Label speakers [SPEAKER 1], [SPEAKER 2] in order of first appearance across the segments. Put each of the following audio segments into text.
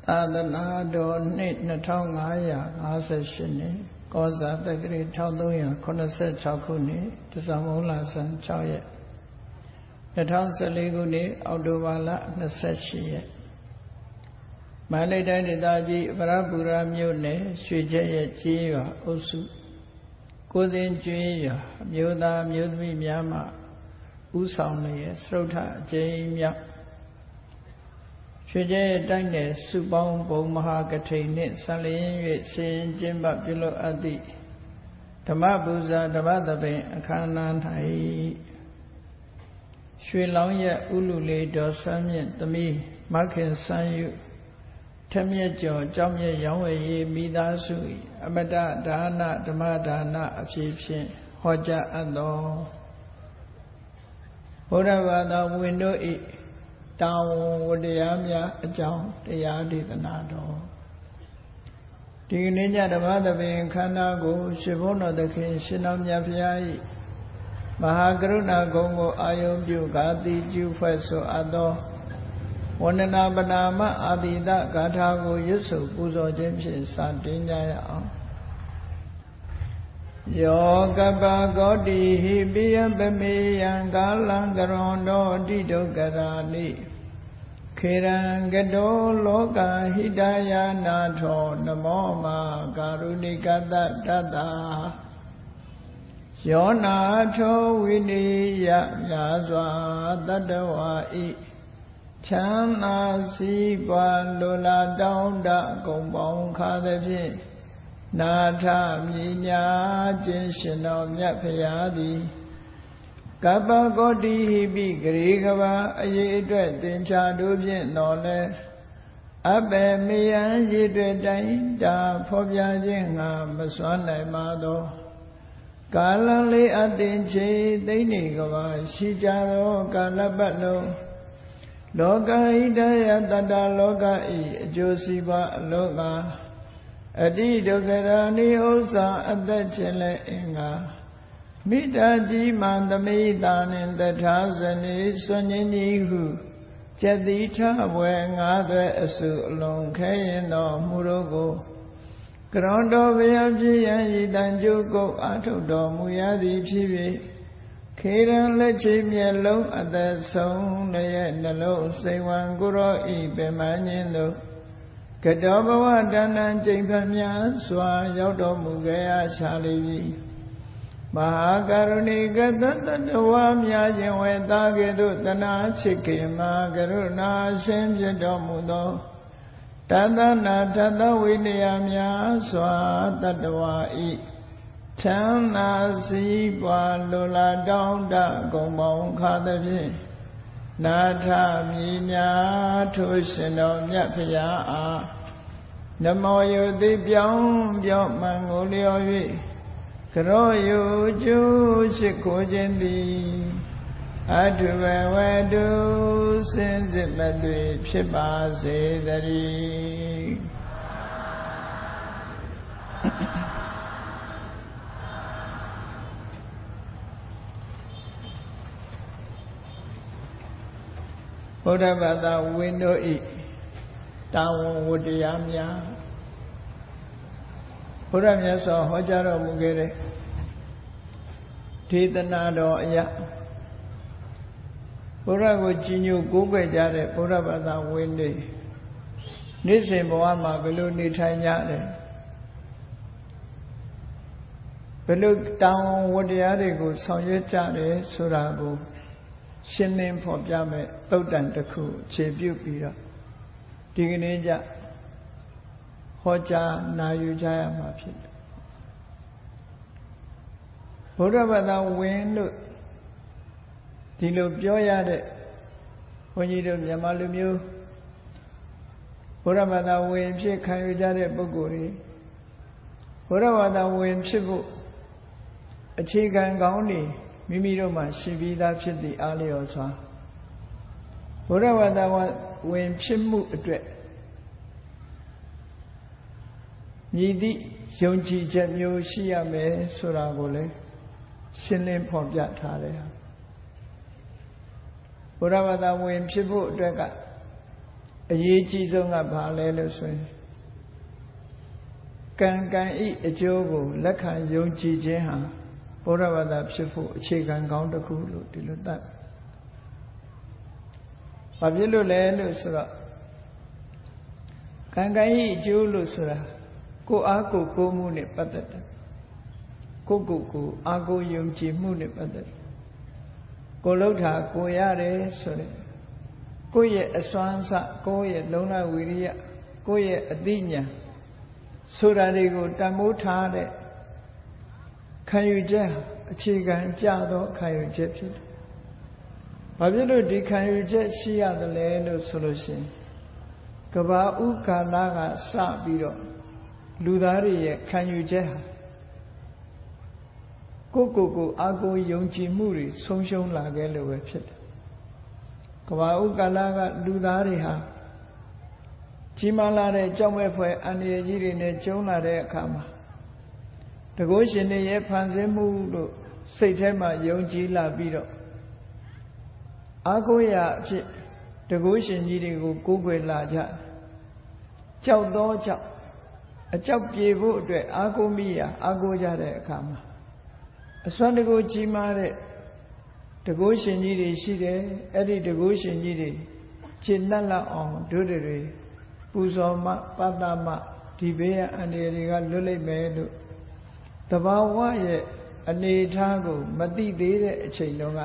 [SPEAKER 1] သာသနာတော်နှစ်2558နှစ်ကောဇာတက္ကရာ1386ခုနှစ်တစ္ဆမုလဆန်း6ရက်2014ခုနှစ်အောက်တိုဘာလ28ရက်မန္တလေးတိုင်းဒေသကြီးပရပူရမြို့နယ်ရွှေကျက်ရဲ့ကျေးရွာအုပ်စုကိုသိန်းကျွေးရွာအမျိုးသားမျိုးသမီးများမှဥဆောင်နေရဲ့စရုထအကျဉ်းမြောက်ရွှေကျဲတိုက်နယ်စုပေါင်းဘုံမဟာကထိန်နှင့်ဆံလျင်း၍ဆင်ကျင်းပပြုလုပ်အပ်သည့်ဓမ္မပူဇာဓမ္မသဘင်အခမ်းအနား၌ရွှေလောင်းရက်ဥလူလေးဒေါ်ဆန်းမြင့်သမီးမခင်ဆန်းယုထမြက်ကျော်ကြောင့်မြတ်ရောင်းဝယ်ရေးမိသားစု၏အမတဒါနဓမ္မဒါနအဖြစ်ဖြင့်ဟောကြားအပ်သောဘုရားဘာသာဝင်တို့၏တာဝန်ဝတ္တရားများအကြောင်းတရားဒေသနာတော်ဒီကနေ့ညဓမ္မသဘင်ခန္ဓာကိုရွှေဘုန်းတော်သခင်ရှင်တော်မြတ်ဖျား၏မဟာကရုဏာဂုဏ်ကိုအာယုံပြုကာတိကျူဖွဲ့ဆိုအပ်သောဝန္ဒနာပနာမအာတိတဂါထာကိုရွတ်ဆိုပူဇော်ခြင်းဖြင့်စတင်ကြရအောင်ယောကပ္ပဂေါတိဟိပိယပမေယံကာလံကရွန်တောတိဒုက္ခရာနိခေရံကတောလောကဟိတယာနာထောနမောမာကာရုဏိကတတတ္တာယောနာထောဝိနိယမြာစွာတတ္တဝါဤချမ်းသာစီးပွားလိုလားတောင်းတဂုံပေါင်းခါသဖြင့်နာထမြညာခြင်းရှင်တော်မြတ်ဖရာသည်ကပ္ပဂေါတိဟိပိဂရေကဘာအရေးအတွက်သင်္ချာတို့ဖြင့်တော်လဲအပေမေယံရည်တွေ့တိုင်းတာဖော်ပြခြင်းငါမစွမ်းနိုင်ပါသောကာလလေးအသင်ချေသိနေကဘာရှိကြသောကာလပတ်လုံးလောကဟိတယတတ္တလောကဤအကျိုးစီးပွားအလုံးငါအတိဒုက္ခရာနိဥစ္စာအသက်ခြင်းလည်းအင်္ဂါမိတ္တကြီးမှန်သမိတာနှင့်တထာဇနီစွန့်ញင်းကြီးဟုကျက်တိထဘွယ်ငါးသွဲအစုအလုံးခဲရင်တော်မူတို့ကိုကရွန်တော်ဘုရားဖြစ်ရန်ဤတန်ကျုပ်ကုတ်အာထုတ်တော်မူရသည်ဖြစ်၍ခေရန်လက်ချေမျက်လုံးအသက်ဆုံးရဲ့နှလုံးစိတ်ဝံကိုရောဤပင်မခြင်းသို့ကတောဘဝတဏ္ဍံကျိန်ဖန်များစွာရောက်တော်မူခဲ့ရရှာလိမ့်မဟာကရုဏိကတတ္တဝါများခြင်းဝေသာကဲ့သို့တနာချစ်ခင်မှာကရုဏာရှင်ဖြစ်တော်မူသောတသနာထသဝိနည်းများစွာတတ္တဝါဤချမ်းသာစီးပွားလိုလားတောင်းတဂုံပေါင်းခါသဖြင့်နာထမြညာထိုရှင်တော်မြတ်ဖရာအားနမောယုတိပြောင်းမှန်ကိုလျော်၍ကရောယုကျိုးရှိခိုးခြင်းသည်အထုဘဝတုစင်စစ်မသွေဖြစ်ပါစေတည်းဘုရားဘာသာဝင်တို့ဤတာဝန်ဝတ္တရားများဘုရားမြတ်စွာဟောကြားတော်မူခဲ့တဲ့ဒေသနာတော်အရာဘုရားကိုကြည်ညိုကိုးကွယ်ကြတဲ့ဘုရားဘာသာဝင်တွေနေ့စဉ်ဘဝမှာဘယ်လိုနေထိုင်ကြတယ်ဘယ်လိုတာဝန်ဝတ္တရားတွေကိုဆောင်ရွက်ကြတယ်ဆိုတာကိုရှင်းလင်းဖော်ပြမဲ့သုတ်တန်တစ်ခုခြေပြုပြီးတော့ဒီကနေ့ကျဟောကြားနာယူကြရမှာဖြစ်တယ်ဘုရားဘာသာဝင်တို့ဒီလိုပြောရတဲ့ဘုန်းကြီးတို့မြန်မာလူမျိုးဘုရားဘာသာဝင်ဖြစ်ခံယူကြတဲ့ပုဂ္ဂိုလ်တွေဘုရားဘာသာဝင်ဖြစ်ဖို့အခြေခံကောင်းတွေမိမိတို့မှာရှိပြီးသားဖြစ်သည့်အားလျော်စွာဘုရားဘာသာဝင်ဖြစ်မှုအတွက်မြည်သည့်ယုံကြည်ချက်မျိုးရှိရမယ်ဆိုတာကိုလည်းရှင်းလင်းဖော်ပြထားတယ်ဘုရားဘာသာဝင်ဖြစ်ဖို့အတွက်ကအရေးကြီးဆုံးကဘာလဲလို့ဆိုရင်ကံကံဤအကျိုးကိုလက်ခံယုံကြည်ခြင်းဟာဘုရားဘာသာဖြစ်ဖို့အခြေခံကောင်းတစ်ခုလို့ဒီလိုသတ်ဘာဖြစ်လို့လဲလို့ဆိုတော့ကံကံဤအကျိုးလို့ဆိုတာကိုအားကိုမှုနဲ့ပတ်သက်တယ်ကိုအားကိုယုံကြည်မှုနဲ့ပတ်သက်တယ်ကိုလှုပ်တာကိုရတယ်ဆိုတဲ့ကိုယ့်ရဲ့အစွမ်းစကိုယ့်ရဲ့လုံလဝိရိယကိုယ့်ရဲ့အသိဉာဏ်ဆိုတာတွေကိုတန်ဖိုးထားတဲ့ခံယူချက်အခြေခံကြသောခံယူချက်ဖြစ်တယ်။ဘာဖြစ်လို့ဒီခံယူချက်ရှိရတယ်လဲလို့ဆိုလို့ရှိရင်ကဘာဥကာလကစပြီးတော့လူသားတွေရဲ့ခံယူချက်ဟာကိုအာကိုယုံကြည်မှုတွေဆုံးရှုံးလာခဲ့လို့ပဲဖြစ်တယ်။ကဘာဥကာလကလူသားတွေဟာကြီးမားလာတဲ့ကြောက်မဲ့ဖွယ်အန္တရာယ်ကြီးတွေနဲ့ကျုံလာတဲ့အခါမှာတကုရှင်တွေရဲ့ဖန်ဆင်းမှုလို့စိတ်ထဲမှာယုံကြည်လာပြီးတော့အာကိုရအဖြစ်တကုရှင်ကြီးတွေကိုကိုးကွယ်လာကြကြောက်သောကြောင့်အကြောက်ပြေဖို့အတွက်အာကိုမိရာအာကိုကြတဲ့အခါမှာအစွမ်းတကုကြီးမားတဲ့တကုရှင်ကြီးတွေရှိတယ်အဲ့ဒီတကုရှင်ကြီးတွေရှင်းနှက်လောက်အောင်တို့တွေပူဇော်မှပတ္တမဒီဘေးအန္တရာယ်တွေကလွတ်လိမ့်မယ်လို့တဘာဝရဲ့အနေထားကိုမသိသေးတဲ့အချိန်တုန်းက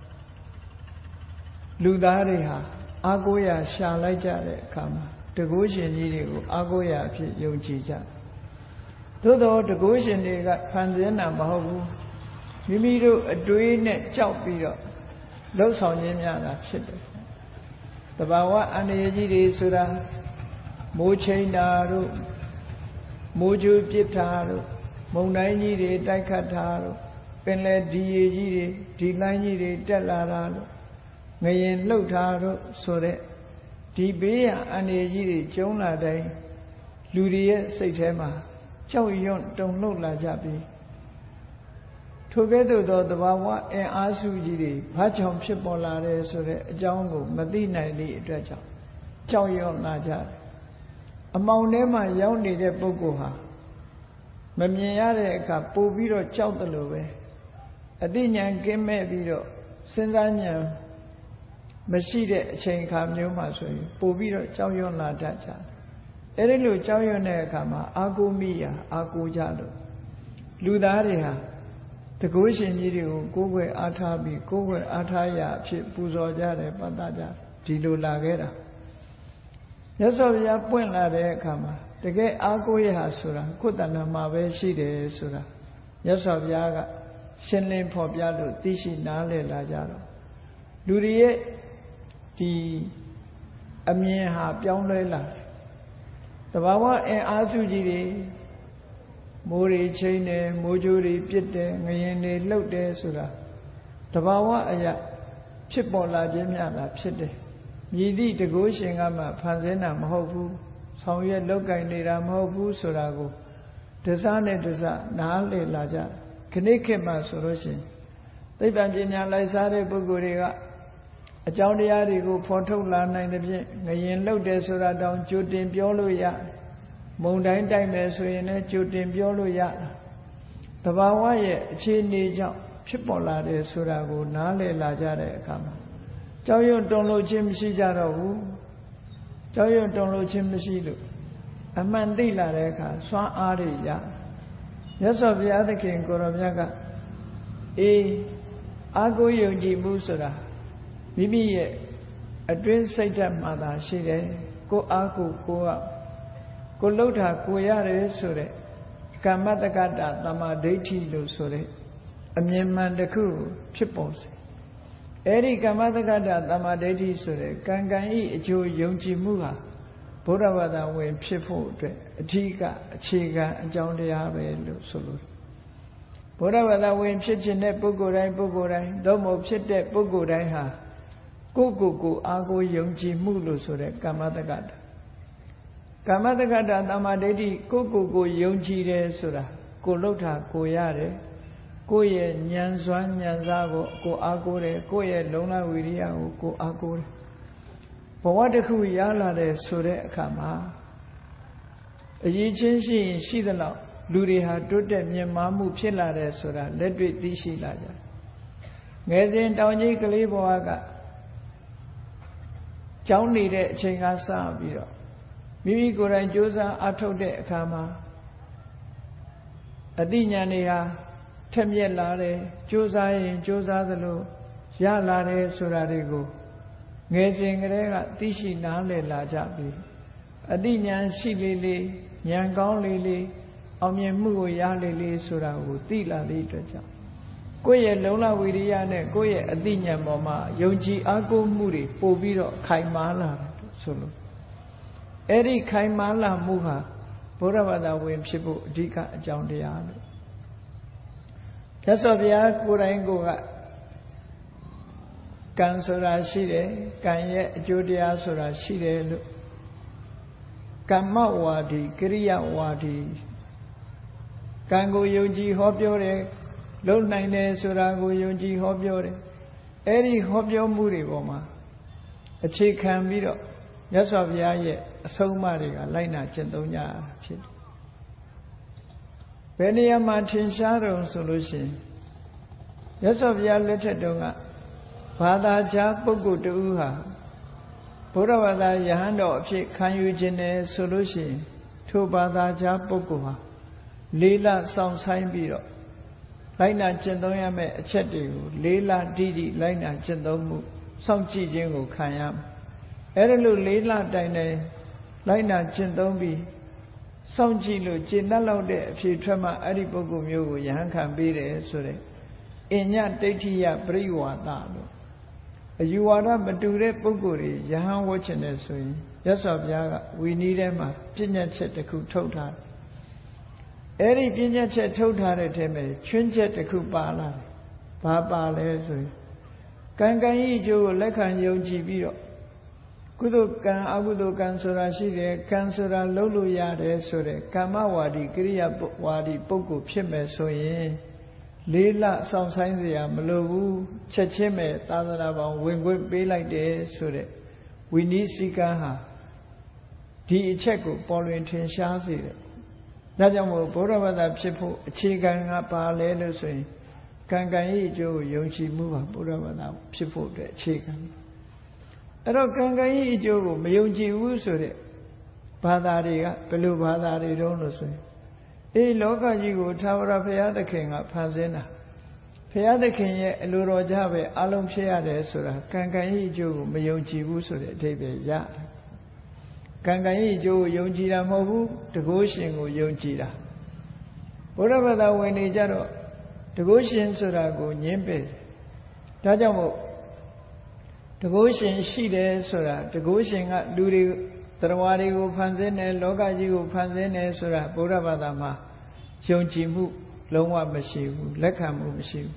[SPEAKER 1] လူသားတွေဟာအာကိုရာရှာလိုက်ကြတဲ့အခါမှာတကုရှင်ကြီးတွေကိုအာကိုရာအဖြစ်ယုံကြည်ကြသို့တော့တကုရှင်တွေကဖန်ဆင်းတာမဟုတ်ဘူးမိမိတို့အတွေးနဲ့ကြောက်ပြီးတော့လှုပ်ဆောင်ခြင်းများတာဖြစ်တယ်တဘာဝအန္တရာယ်ကြီးတွေဆိုတာမိုးချိန်တာတို့မိုးကြိုးပစ်တာတို့မုန်တိုင်းကြီးတွေတိုက်ခတ်တာတို့ပင်လယ်ဒီရေကြီးတွေဒီလိုင်းကြီးတွေတက်လာတာတို့ငရင်လှုပ်တာတို့ဆိုတဲ့ဒီဘေးရန်အန္တရာယ်ကြီးတွေကျုံလာတိုင်းလူတွေရဲ့စိတ်ထဲမှာကြောက်ရွံ့တုန်လှုပ်လာကြပြီးထိုကဲ့သို့သောသဘာဝအင်အားစုကြီးတွေဘာကြောင့်ဖြစ်ပေါ်လာတယ်ဆိုတဲ့အကြောင်းကိုမသိနိုင်သည့်အတွက်ကြောင့်ကြောက်ရွံ့လာကြတယ်အမောင်ထဲမှာရောက်နေတဲ့ပုဂ္ဂိုလ်ဟာမမြင်ရတဲ့အခါပို့ပြီးတော့ကြောက်တယ်လို့ပဲအသိဉာဏ်ကင်းမဲ့ပြီးတော့စဉ်းစားဉာဏ်မရှိတဲ့အချိန်အခါမျိုးမှာဆိုရင်ပို့ပြီးတော့ကြောက်ရွံ့လာတတ်ကြတယ်အဲ့ဒီလိုကြောက်ရွံ့တဲ့အခါမှာအာကိုမိရာအာကိုကြလို့လူသားတွေဟာတကုရှင်ကြီးတွေကိုကိုယ်ွယ်အားထားပြီးကိုယ်ွယ်အားထားရာအဖြစ်ပူဇော်ကြတယ်ပတ်သက်ကြဒီလိုလာခဲ့တာမြတ်စွာဘုရားပွင့်လာတဲ့အခါမှာတကယ်အာကိုရဟာဆိုတာကိုယ်တဏ္ဍာမှာပဲရှိတယ်ဆိုတာမြတ်စွာဘုရားကရှင်းလင်းဖော်ပြလို့သိရှိနားလည်လာကြတော့လူတွေရဲ့ဒီအမြင်ဟာပြောင်းလဲလာတယ်တဘာဝအင်အားစုကြီးတွေမိုးတွေချိန်တယ်မိုးကြိုးတွေပြစ်တယ်ငရင်တွေလှုပ်တယ်ဆိုတာတဘာဝအရာဖြစ်ပေါ်လာခြင်းများတာဖြစ်တယ်မြည်သည့်တကုရှင်ကမှဖန်ဆင်းတာမဟုတ်ဘူးဆောင်ရွက်လောက်ကင်နေတာမဟုတ်ဘူးဆိုတာကိုတစားနဲ့တစားနားလည်လာကြခဏခေတ်မှဆိုလို့ရှိရင်သိပ္ပံပညာလိုက်စားတဲ့ပုဂ္ဂိုလ်တွေကအကြောင်းတရားတွေကိုဖော်ထုတ်လာနိုင်တဲ့ဖြင့်ငရင်လှုပ်တယ်ဆိုတာတောင်ကြိုတင်ပြောလို့ရမုံတိုင်းတိုက်မယ်ဆိုရင်လည်းကြိုတင်ပြောလို့ရတဘာဝရဲ့အခြေအနေကြောင့်ဖြစ်ပေါ်လာတယ်ဆိုတာကိုနားလည်လာကြတဲ့အခါမှာကြောက်ရွံ့တုန်လှုပ်ခြင်းမရှိကြတော့ဘူးကြောက်ရွံ့တုန်လှုပ်ခြင်းမရှိလို့အမှန်သိလာတဲ့အခါစွမ်းအားတွေရမြတ်စွာဘုရားသခင်ကိုရောမြတ်ကအေးအာကိုယုံကြည်မှုဆိုတာမိမိရဲ့အတွင်းစိတ်ဓာတ်မှာသာရှိတယ်ကိုအားကိုလှုပ်တာကိုရတယ်ဆိုတဲ့ကမ္မတက္ကတာတမ္မာဒိဋ္ဌိလို့ဆိုတဲ့အမြင်မှန်တစ်ခုဖြစ်ပေါ်စေအဲ့ဒီကမ္မတက္ကတာတမ္မာဒိဋ္ဌိဆိုတဲ့ကံကံဤအကျိုးယုံကြည်မှုဟာဘုရားဘာသာဝင်ဖြစ်ဖို့အတွက်အထူးအခြေခံအကြောင်းတရားပဲလို့ဆိုလို့ဘုရားဘာသာဝင်ဖြစ်ခြင်းတဲ့ပုဂ္ဂိုလ်တိုင်းသို့မဟုတ်ဖြစ်တဲ့ပုဂ္ဂိုလ်တိုင်းဟာကိုအားကိုယုံကြည်မှုလို့ဆိုတဲ့ကမ္မတက္ကတာတမ္မာဒိဋ္ဌိကိုယုံကြည်တယ်ဆိုတာကိုလှုပ်တာကိုရတယ်ကိုယ့်ရဲ့ဉာဏ်စွမ်းဉာဏ်စားကိုအားကိုးတယ်ကိုယ့်ရဲ့လုံလဝိရိယကိုအားကိုးတယ်ဘဝတစ်ခုရလာတယ်ဆိုတဲ့အခါမှာအရေးချင်းရှိရင်ရှိသလောက်လူတွေဟာတိုးတက်မြင့်မားမှုဖြစ်လာတယ်ဆိုတာလက်တွေ့သိရှိလာကြငယ်စဉ်တောင်ကြီးကလေးဘဝကကျောင်းနေတဲ့အချိန်ကစပြီးတော့မိမိကိုယ်တိုင်ကြိုးစားအားထုတ်တဲ့အခါမှာအသိဉာဏ်တွေဟာထက်မြက်လာတယ်ကြိုးစားရင်ကြိုးစားသလိုရလာတယ်ဆိုတာတွေကိုငယ်စဉ်ကတည်းကသိရှိနားလည်လာကြပြီအသိဉာဏ်ရှိလေလေဉာဏ်ကောင်းလေလေအောင်မြင်မှုကိုရလေလေဆိုတာကိုသိလာသည့်အတွက်ကြောင့်ကိုယ့်ရဲ့လုံလဝိရိယနဲ့ကိုယ့်ရဲ့အသိဉာဏ်ပေါ်မှာယုံကြည်အားကိုးမှုတွေပို့ပြီးတော့ခိုင်မာလာတယ်ဆိုလို့အဲ့ဒီခိုင်မာလာမှုဟာဘုရားဘာသာဝင်ဖြစ်ဖို့အဓိကအကြောင်းတရားလို့မြတ်စွာဘုရားကိုယ်တိုင်ကိုယ်ကကံဆိုတာရှိတယ်ကံရဲ့အကျိုးတရားဆိုတာရှိတယ်လို့ကမ္မဝါဒီကရိယာဝါဒီကံကိုယုံကြည်ဟောပြောတယ်လုံနိုင်တယ်ဆိုတာကိုယုံကြည်ဟောပြောတယ်အဲ့ဒီဟောပြောမှုတွေပေါ်မှာအခြေခံပြီးတော့မြတ်စွာဘုရားရဲ့အဆုံးအမတွေကလိုက်နာကျင့်သုံးကြရတာဖြစ်တယ်ဘယ်နေရာမှာထင်ရှားတုံဆိုလို့ရှိရင်မြတ်စွာဘုရားလက်ထက်တုန်းကဘာသာခြားပုဂ္ဂိုလ်တူဟာဘုရားဘာသာယဟန်တော်အဖြစ်ခံယူခြင်းနဲ့ဆိုလို့ရှိရင်ထိုဘာသာခြားပုဂ္ဂိုလ်ဟာလေးလဆောင်ဆိုင်ပြီးတော့လိုက်နာကျင့်သုံးရမယ့်အချက်တွေကိုလေးလတိတိလိုက်နာကျင့်သုံးမှုစောင့်ကြည့်ခြင်းကိုခံရမယ်အဲ့ဒါလို့လေးလတိုင်တိုင်လိုက်နာကျင့်သုံးပြီးစောင့်ကြည့်လို့ကျေနပ်လောက်တဲ့အဖြေထွက်မှအဲ့ဒီပုဂ္ဂိုလ်မျိုးကိုယဟန်ခံပေးတယ်ဆိုတဲ့အညဒိဋ္ဌိယပရိဝါဒလို့အယူဝါဒမတူတဲ့ပုဂ္ဂိုလ်တွေယဟန်ဝတ်ချင်တယ်ဆိုရင်မြတ်စွာဘုရားကဝီနည်းထဲမှာပြဉ္ညာချက်တစ်ခုထုတ်ထားတယ်အဲ့ဒီပြဉ္ညာချက်ထုတ်ထားတဲ့ထဲမှာချွင်းချက်တစ်ခုပါလာတယ်ဘာပါလဲဆိုရင်ကံကံဤအကျိုးကိုလက်ခံယုံကြည်ပြီးတော့ကုသိုလ်ကံအကုသိုလ်ကံဆိုတာရှိတယ်ကံဆိုတာလုပ်လို့ရတယ်ဆိုတဲ့ကမ္မဝါဒီကရိယာဝါဒီပုဂ္ဂိုလ်ဖြစ်မယ်ဆိုရင်လေးလဆောင်ဆိုင်เสียမလိုဘူးချက်ချင်းပဲသာသနာပေါင်းဝင်ခွင့်ပေးလိုက်တယ်ဆိုတဲ့ဝိနည်းစည်းကမ်းဟာဒီအချက်ကိုပေါ်လွင်ထင်ရှားစေတယ်ဒါကြောင့်မို့ဘုရားဘာသာဖြစ်ဖို့အခြေခံကပါလဲလို့ဆိုရင်ကံကံဤအကျိုးကိုယုံကြည်မှုပါဘုရားဘာသာဖြစ်ဖို့အတွက်အခြေခံအဲ့တော့ကံကံဤအကျိုးကိုမယုံကြည်ဘူးဆိုတဲ့ဘာသာတွေကဘယ်လိုဘာသာတွေတုံးလို့ဆိုရင်အေးလောကကြီးကိုထာဝရဘုရားသခင်ကဖန်ဆင်းတာဘုရားသခင်ရဲ့အလိုတော်ကြပဲအလုံးဖြစ်ရတယ်ဆိုတာကံကံဤအကျိုးကိုမယုံကြည်ဘူးဆိုတဲ့အဓိပ္ပာယ်ရတယ်ကံကံဤအကျိုးကိုယုံကြည်တာမဟုတ်ဘူးတကုရှင်ကိုယုံကြည်တာဘုရားဘာသာဝင်တွေကြတော့တကုရှင်ဆိုတာကိုညှင်းပယ်ဒါကြောင့်မို့တကုရှင်ရှိတယ်ဆိုတာတကုရှင်ကလူတွေတရားတွေကိုဖန်ဆင်းတယ်လောကကြီးကိုဖန်ဆင်းတယ်ဆိုတာဘုရားဘာသာမှာယုံကြည်မှုလုံးဝမရှိဘူးလက်ခံမှုမရှိဘူး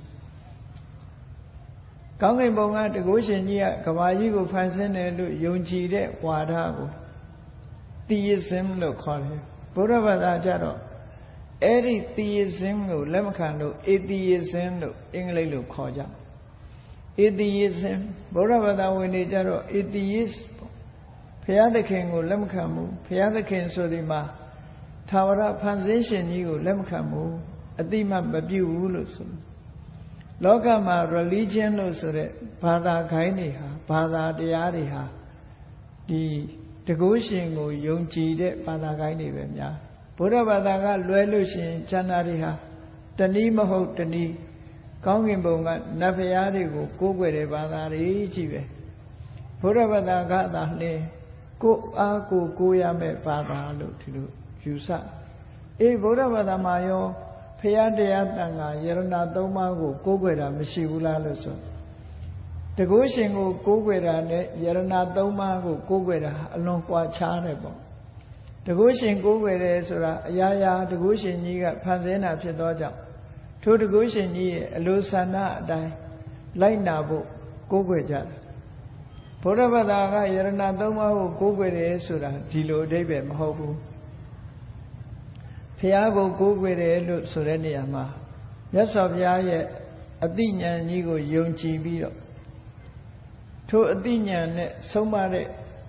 [SPEAKER 1] ကောင်းကင်ဘုံကတကုရှင်ကြီးကကဘာကြီးကိုဖန်ဆင်းတယ်လို့ယုံကြည်တဲ့ဝါဒကိုtheism လို့ခေါ်တယ်ဘုရားဘာသာကြတော့အဲ့ဒီ theism ကိုလက်မခံလို့ atheism လို့အင်္ဂလိပ်လိုခေါ်ကြatheism ဘုရားဘာသာဝင်တွေကြတော့ atheist ဘုရားသခင်ကိုလက်မခံဘူးဘုရားသခင်ဆိုဒီမှာထာဝရဖန်ဆင်းရှင်ကြီးကိုလက်မခံဘူးအတိမတ်မပြုဘူးလို့ဆိုလောကမှာ religion လို့ဆိုတဲ့ဘာသာခိုင်းတွေဟာဘာသာတရားတွေဟာဒီတကုရှင်ကိုယုံကြည်တဲ့ဘာသာခိုင်းတွေပဲများဘုရားဘာသာကလွဲလို့ရှိရင်ကျန်တာတွေဟာတနည်းမဟုတ်တနည်းကောင်းကင်ဘုံကနတ်ဘုရားတွေကိုကိုးကွယ်တဲ့ဘာသာတွေကြီးပဲဘုရားဘာသာကသာလဲကိုအားကိုရမယ့်ဘာသာလို့ဒီလိုယူဆအေးဘုရားဘာသာမှာရောဖရာတရားတန်ခါယရဏသုံးပါးကိုကိုးကွယ်တာမရှိဘူးလားလို့ဆိုတကုရှင်ကိုကိုးကွယ်တာနဲ့ယရဏသုံးပါးကိုကိုးကွယ်တာအလွန်ကွာခြားတယ်ပေါ့တကုရှင်ကိုးကွယ်တယ်ဆိုတာအရာရာတကုရှင်ကြီးကဖန်ဆင်းတာဖြစ်သောကြောင့်ထိုတကုရှင်ကြီးရဲ့အလိုဆန္ဒအတိုင်းလိုက်နာဖို့ကိုးကွယ်ကြတယ်ဘုရားဘာသာကယရဏသုံးပါးကိုကိုးကွယ်တယ်ဆိုတာဒီလိုအဓိပ္ပာယ်မဟုတ်ဘူးဘုရားကိုကိုးကွယ်တယ်လို့ဆိုတဲ့နေရာမှာမြတ်စွာဘုရားရဲ့အသိဉာဏ်ကြီးကိုယုံကြည်ပြီးတော့ထိုအသိဉာဏ်နဲ့ဆုံးမတဲ့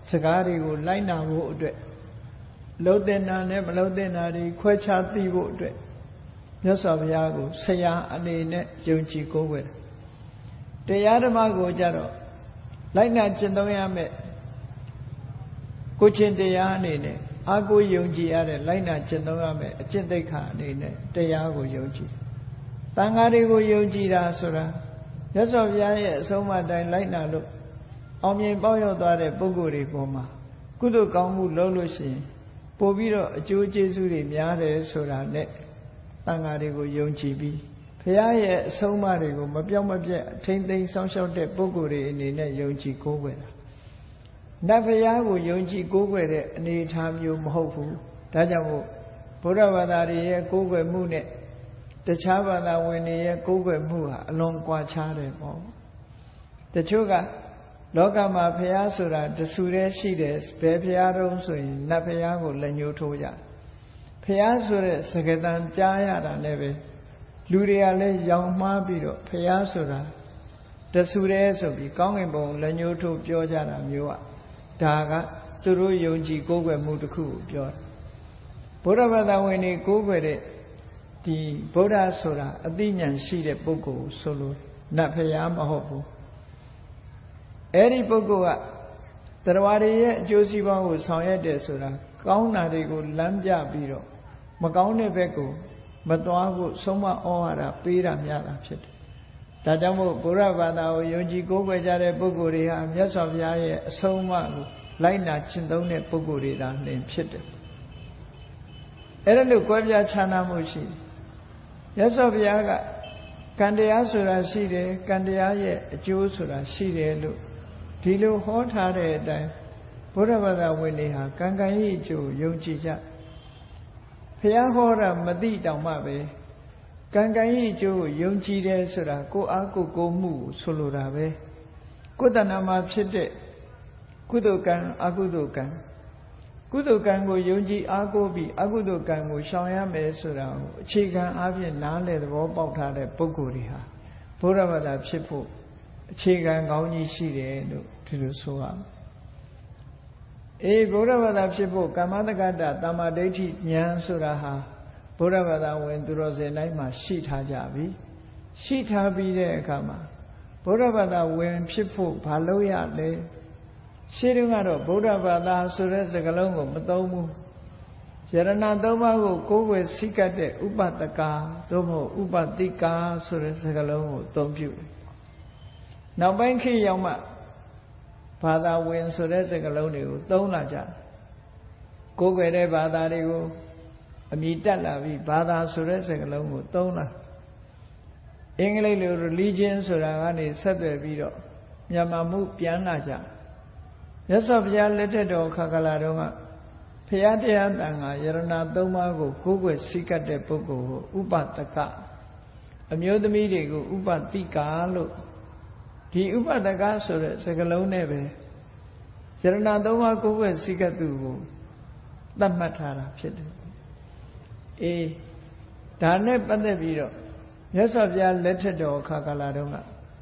[SPEAKER 1] စကားတွေကိုလိုက်နာဖို့အတွက်လုံးတဲ့နာနဲ့မလုံးတဲ့နာတွေခွဲခြားသိဖို့အတွက်မြတ်စွာဘုရားကိုဆရာအနေနဲ့ယုံကြည်ကိုးကွယ်တယ်တရားဓမ္မကိုကြတော့လိုက်နာကျင့်သုံးရမယ်ကိုချင်းတရားအနေနဲ့အာကိုယုံကြည်ရတဲ့လိုက်နာကျင့်သုံးရမယ်အကျင့်သိက္ခာအနေနဲ့တရားကိုယုံကြည်တန်ဃာတွေကိုယုံကြည်တာဆိုတာမြတ်စွာဘုရားရဲ့အဆုံးအမတိုင်းလိုက်နာလို့အောင်မြင်ပေါက်ရောက်သွားတဲ့ပုဂ္ဂိုလ်တွေပေါ်မှာကုသိုလ်ကောင်းမှုလုပ်လို့ရှိရင်ပို့ပြီးတော့အကျိုးကျေးဇူးတွေများတယ်ဆိုတာနဲ့တန်ဃာတွေကိုယုံကြည်ပြီးဘုရားရဲ့အဆုံးအမတွေကိုမပြောင်းမပြတ်ထိမ့်သိမ်းစောင့်ရှောက်တဲ့ပုဂ္ဂိုလ်တွေအနေနဲ့ယုံကြည်ကိုးကွယ်တာနတ်ဘုရားကိုယုံကြည်ကိုးကွယ်တဲ့အနေအထားမျိုးမဟုတ်ဘူးဒါကြောင့်မို့ဗုဒ္ဓဘာသာတွေရဲ့ကိုးကွယ်မှုနဲ့တခြားဘာသာဝင်တွေရဲ့ကိုးကွယ်မှုဟာအလွန်ကွာခြားတယ်ပေါ့တချို့ကလောကမှာဘုရားဆိုတာတဆူတည်းရှိတယ်ဘယ်ဘုရားတုံးဆိုရင်နတ်ဘုရားကိုလက်ညှိုးထိုးကြဘုရားဆိုတဲ့စကားသံကြားရတာနဲ့ပဲလူတွေကလည်းရောင်မှားပြီးတော့ဘုရားဆိုတာတဆူတည်းဆိုပြီးကောင်းကင်ဘုံလက်ညှိုးထိုးပြောကြတာမျိုးอ่ะဒါကသူတို့ယုံကြည်ကိုးကွယ်မှုတစ်ခုကိုပြောတယ်ဗုဒ္ဓဘာသာဝင်တွေကိုးကွယ်တဲ့ဒီဗုဒ္ဓဆိုတာအသိဉာဏ်ရှိတဲ့ပုဂ္ဂိုလ်ဆိုလို့နတ်ဘုရားမဟုတ်ဘူးအဲ့ဒီပုဂ္ဂိုလ်ကတရားတွေရဲ့အကျိုးစီးပွားကိုဆောင်ရွက်တယ်ဆိုတာကောင်းတာတွေကိုလမ်းပြပြီးတော့မကောင်းတဲ့ဘက်ကိုမသွားဖို့ဆုံးမဩဝါဒပေးတာများတာဖြစ်တယ်ဒါကြောင့်မို့ဗုဒ္ဓဘာသာကိုယုံကြည်ကိုးကွယ်ကြတဲ့ပုဂ္ဂိုလ်တွေဟာမြတ်စွာဘုရားရဲ့အဆုံးအမကိုလိုက်နာကျင့်သုံးတဲ့ပုဂ္ဂိုလ်တွေသာလျှင်ဖြစ်တယ်အဲ့ဒါလို့ကြွယ်ပြခြားနာမှုရှိမြတ်စွာဘုရားကကံတရားဆိုတာရှိတယ်ကံတရားရဲ့အကျိုးဆိုတာရှိတယ်လို့ဒီလိုဟောထားတဲ့အတိုင်းဗုဒ္ဓဘာသာဝင်တွေဟာကံကံရဲ့အကျိုးယုံကြည်ကြဘုရားဟောတာမသိတောင်မှပဲကံကံရဲ့အကျိုးကိုယုံကြည်တယ်ဆိုတာကိုယ်အားကိုယ်ကိုမှုကိုဆိုလိုတာပဲကိုယ်တဏ္ဍာမှာဖြစ်တဲ့ကုသိုလ်ကံအကုသိုလ်ကံကုသိုလ်ကံကိုယုံကြည်အားကိုးပြီးအကုသိုလ်ကံကိုရှောင်ရမယ်ဆိုတာကိုအခြေခံအားဖြင့်နားလည်သဘောပေါက်ထားတဲ့ပုဂ္ဂိုလ်တွေဟာဘုရားဘာသာဖြစ်ဖို့အခြေခံကောင်းကြီးရှိတယ်လို့ဒီလိုဆိုရမယ်ဘုရားဘာသာဖြစ်ဖို့ကမ္မတက္ကတသမ္မာဒိဋ္ဌိဉာဏ်ဆိုတာဟာဘုရားဘာသာဝင်သူတော်စင်တိုင်းမှာရှိထားကြပြီရှိထားပြီးတဲ့အခါမှာဘုရားဘာသာဝင်ဖြစ်ဖို့ဘာလုပ်ရလဲရှင်းတုန်းကတော့ဗုဒ္ဓဘာသာဆိုတဲ့စကားလုံးကိုမသုံးဘူးယရဏသုံးပါးကိုကိုးကွယ်စိတ်ကပ်တဲ့ဥပတကာသို့မဟုတ်ဥပတိကာဆိုတဲ့စကားလုံးကိုအသုံးပြုတယ်နောက်ပိုင်းခေတ်ရောက်မှဘာသာဝင်ဆိုတဲ့စကားလုံးတွေကိုသုံးလာကြကိုးကွယ်တဲ့ဘာသာတွေကိုအမိတက်လာပြီးဘာသာဆိုတဲ့စကားလုံးကိုသုံးလာအင်္ဂလိပ်လို religion ဆိုတာကနေဆက်သွယ်ပြီးတော့မြန်မာမှုပြန်လာကြမြတ်စွာဘုရားလက်ထက်တော်ခါကာလတုန်းကဘုရားတရားတန်ခါယရဏသုံးပါးကိုကိုးကွယ်စိတ်ကပ်တဲ့ပုဂ္ဂိုလ်ကိုဥပတကအမျိုးသမီးတွေကိုဥပတိကာလို့ဒီဥပတကဆိုတဲ့စကားလုံးနဲ့ပဲယရဏသုံးပါးကိုးကွယ်စိတ်ကပ်သူကိုသတ်မှတ်ထားတာဖြစ်တယ်ဒါနဲ့ပတ်သက်ပြီးတော့မြတ်စွာဘုရားလက်ထက်တော်ခါကာလတုန်း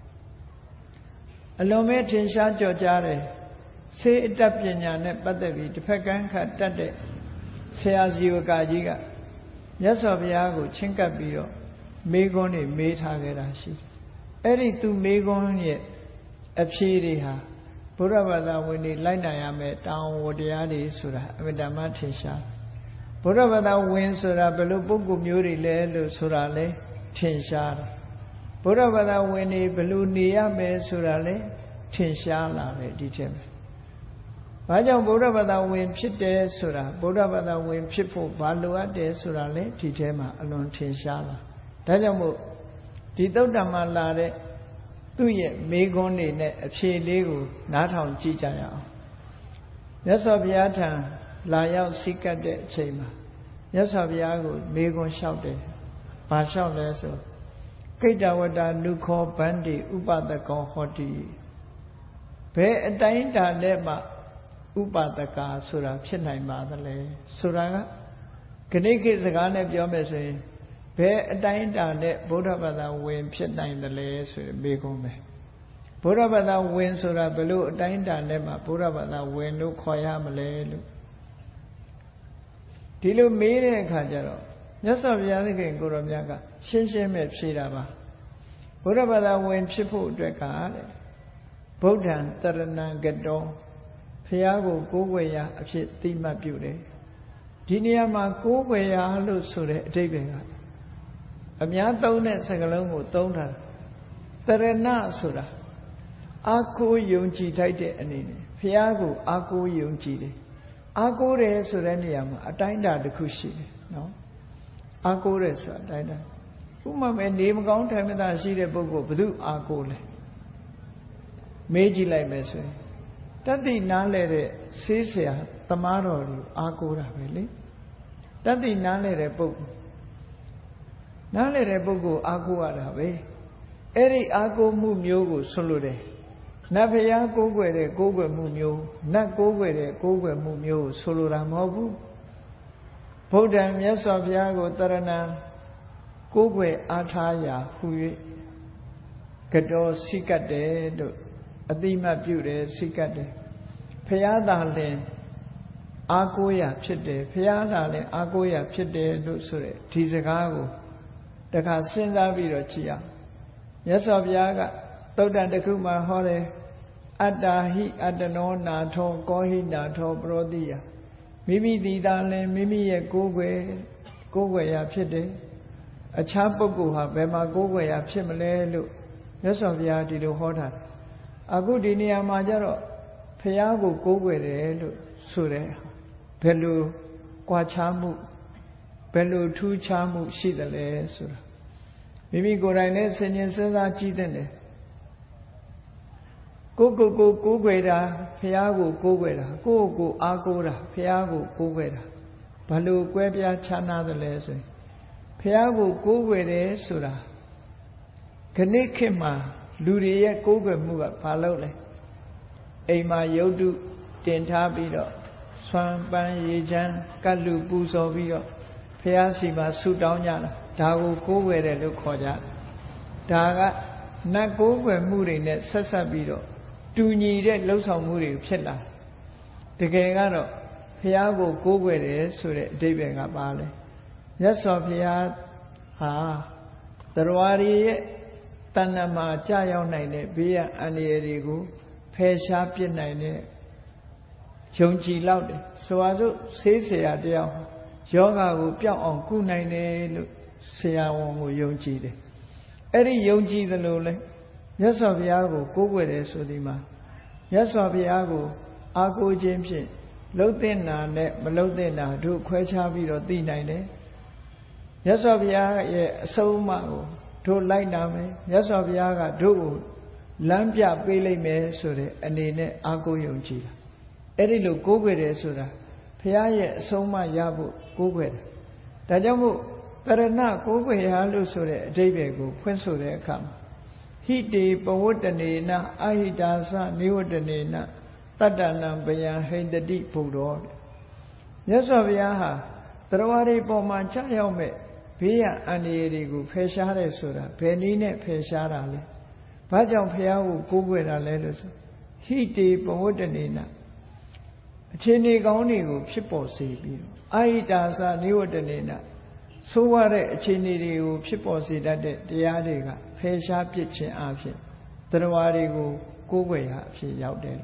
[SPEAKER 1] ကအလွန်ပဲထင်ရှားကြော်ကြားတယ်စေအတ္တပညာနဲ့ပတ်သက်ပြီးတစ်ဖက်ကန်းခတ်တတ်တဲ့ဆရာဇီဝကာကြီးကမြတ်စွာဘုရားကိုချဉ်းကပ်ပြီးတော့မေးခွန်းတွေမေးထားခဲ့တာရှိတယ်အဲ့ဒီသူမေးခွန်းရဲ့အဖြေတွေဟာဘုရားဘာသာဝင်တွေလိုက်နိုင်ရမယ်တောင်းဝတရားတွေဆိုတာအမြဲတမ်းထင်ရှားဘုရားဘာသာဝင်ဆိုတာဘယ်လိုပုဂ္ဂိုလ်မျိုးတွေလဲလို့ဆိုတာလဲထင်ရှားတယ်ဘုရားဘာသာဝင်တွေဘယ်လိုနေရမယ်ဆိုတာလဲထင်ရှားလာတယ်ဒီထဲမှာဘာကြောင့်ဗုဒ္ဓဘာသာဝင်ဖြစ်တယ်ဆိုတာဗုဒ္ဓဘာသာဝင်ဖြစ်ဖို့ဘာလိုအပ်တယ်ဆိုတာလဲဒီထဲမှာအလွန်ထင်ရှားလာဒါကြောင့်မို့ဒီသုတ္တမှာလာတဲ့သူ့ရဲ့မေးခွန်းတွေနဲ့အဖြေလေးကိုနားထောင်ကြည့်ကြရအောင်မြတ်စွာဘုရားထံလာရောက်စိတ်ကပ်တဲ့အချိန်မှာမြတ်စွာဘုရားကိုမေးခွန်းလျှောက်တယ်ဘာလျှောက်လဲဆိုကိတ္တဝတ္တနုခောဗန္တိဥပတကောဟောတိဘယ်အတိုင်းတာနဲ့မှဥပတကာဆိုတာဖြစ်နိုင်ပါသလဲဆိုတာကဂဏိကိစကားနဲ့ပြောမယ်ဆိုရင်ဘယ်အတိုင်းတာနဲ့ဗုဒ္ဓဘာသာဝင်ဖြစ်နိုင်သလဲဆိုရင်မေးခွန်းပဲဘဗုဒ္ဓဘာသာဝင်ဆိုတာဘယ်လိုအတိုင်းအတာနဲ့မှဗုဒ္ဓဘာသာဝင်လို့ခေါ်ရမလဲလို့ဒီလိုမေးတဲ့အခါကျတော့မြတ်စွာဘုရားသခင်ကိုရောမြတ်ကရှင်းရှင်းပဲဖြေတာပါဗုဒ္ဓဘာသာဝင်ဖြစ်ဖို့အတွက်ကတဲ့ဗုဒ္ဓံတရဏံကတောဘုရားကိုကိုးကွယ်ရာအဖြစ်သိမှတ်ပြုတယ်ဒီနေရာမှာကိုးကွယ်ရာလို့ဆိုတဲ့အဓိပ္ပာယ်ကအများသုံးတဲ့စကားလုံးကိုသုံးတာတရဏဆိုတာအာကိုယုံကြည်ထိုက်တဲ့အနေနဲ့ဘုရားကိုအာကိုယုံကြည်တယ်အာကိုတယ်ဆိုတဲ့နေရာမှာအတိုင်းအတာတစ်ခုရှိတယ်နော်အာကိုတယ်ဆိုတာအတိုင်းအတာဥပမာမဲ့နေမကောင်းထိုင်မသာရှိတဲ့ပုဂ္ဂိုလ်ဘယ်သူအာကိုလဲမေးကြည့်လိုက်မယ်ဆိုရင်တတ္တိနားလဲတဲ့ဆေးဆရာသမားတော်ကိုအာကိုတာပဲလေတတ္တိနားလဲတဲ့ပုဂ္ဂိုလ်နားလဲတဲ့ပုဂ္ဂိုလ်အာကိုရတာပဲအဲ့ဒီအာကိုမှုမျိုးကိုဆွလို့တယ်နတ်ဘုရားကိုးကွယ်တဲ့ကိုးကွယ်မှုမျိုးနတ်ကိုးကွယ်တဲ့ကိုးကွယ်မှုမျိုးကိုဆိုလိုတာမဟုတ်ဘူးဗုဒ္ဓံမြတ်စွာဘုရားကိုတရဏံကိုးကွယ်အားထားရာဟူ၍ကတော်စိကတ်တယ်လို့အတိမတ်ပြုတယ်စိကတ်တယ်ဘုရားသာလင်အာကိုးရာဖြစ်တယ်ဘုရားသာလင်အာကိုးရာဖြစ်တယ်လို့ဆိုတဲ့ဒီစကားကိုတခါစဉ်းစားပြီးတော့ကြည့်အောင်မြတ်စွာဘုရားကသုတ္တန်တစ်ခုမှာဟောတယ်အတ္တာဟိအတ္တနောနာထောကောဟိနာထောပရောတိယမိမိဒီသာလင်မိမိရဲ့ကိုးကွယ်ရာဖြစ်တယ်အခြားပုဂ္ဂိုလ်ဟာဘယ်မှာကိုးကွယ်ရာဖြစ်မလဲလို့မြတ်စွာဘုရားဒီလိုဟောတာအခုဒီနေရာမှာကျတော့ဘုရားကိုကိုးကွယ်တယ်လို့ဆိုတယ်ဘယ်လိုကွာခြားမှုဘယ်လိုထူးခြားမှုရှိသလဲဆိုတာမိမိကိုယ်တိုင်နဲ့ဆင်ခြင်စဉ်းစားကြည့်တဲ့ကိုးကွယ်တာဘုရားကိုကိုးကွယ်တာကိုအားကိုးတာဘုရားကိုကိုးကွယ်တာဘလို့ကွဲပြားခြားနာသလဲဆိုရင်ဘုရားကိုကိုးကွယ်တယ်ဆိုတာခဏခေတ်မှာလူတွေရဲ့ကိုးကွယ်မှုကဘာလို့လဲအိမ်မှာရုပ်တုတင်ထားပြီးတော့ဆွမ်းပန်းရေချမ်းကတ်လူပူဇော်ပြီးတော့ဘုရားစီမှာဆုတောင်းကြတာဒါကိုကိုးကွယ်တယ်လို့ခေါ်ကြဒါကနတ်ကိုးကွယ်မှုတွေနဲ့ဆက်ဆက်ပြီးတော့တူညီတဲ့လှုပ်ဆောင်မှုတွေဖြစ်လာတကယ်ကတော့ဘုရားကိုကိုးကွယ်တယ်ဆိုတဲ့အဓိပ္ပာယ်ကပါလဲမြတ်စွာဘုရားဟာတရားရည်ရဲ့တဏ္ဍမှာကြာရောက်နိုင်တဲ့ဘေးရန်အန္တရာယ်တွေကိုဖယ်ရှားပစ်နိုင်တဲ့ယုံကြည်လောက်တယ်ဆိုပါစို့ဆေးဆရာတယောက်ယောဂါကိုပျောက်အောင်ကုနိုင်တယ်လို့ဆရာဝန်ကိုယုံကြည်တယ်အဲ့ဒီယုံကြည်သလိုလဲမြတ်စွာဘုရားကိုကိုးကွယ်တယ်ဆိုဒီမှာမြတ်စွာဘုရားကိုအားကိုးခြင်းဖြင့်လှုပ်တဲ့နာနဲ့မလှုပ်တဲ့နာတို့ခွဲခြားပြီးတော့သိနိုင်တယ်မြတ်စွာဘုရားရဲ့အဆုံးအမကိုတို့လိုက်နာမယ်မြတ်စွာဘုရားကတို့ကိုလမ်းပြပေးလိုက်မယ်ဆိုတဲ့အနေနဲ့အားကိုးယုံကြည်တာအဲ့ဒီလိုကိုးကွယ်တယ်ဆိုတာဘုရားရဲ့အဆုံးအမရဖို့ကိုးကွယ်တယ်ဒါကြောင့်မို့တရဏကိုးကွယ်ရလို့ဆိုတဲ့အဓိပ္ပာယ်ကိုဖွင့်ဆိုတဲ့အခါမှာဟိတေပဝတ္တနေနအဟိတာသနိဝတ္တနေနတတ္တနံဘယံဟိန္တတိဘုဒ္ဓောမြတ်စွာဘုရားဟာတရားတွေပေါ်မှာကြာရောက်မဲ့ဘေးရန်အန္တရာယ်တွေကိုဖယ်ရှားတယ်ဆိုတာဘယ်နည်းနဲ့ဖယ်ရှားတာလဲဘာကြောင့်ဘုရားကိုကိုးကွယ်တာလဲလို့ဆိုဟိတေပဝတ္တနေနအခြေအနေကောင်းတွေကိုဖြစ်ပေါ်စေပြီးတော့အဟိတာသနိဝတ္တနေနဆိုးရတဲ့အခြေအနေတွေကိုဖြစ်ပေါ်စေတတ်တဲ့တရားတွေကဖယ်ရှားပစ်ခြင်းအဖြစ်တရားတွေကိုကိုးကွယ်ရာအဖြစ်ရောက်တယ်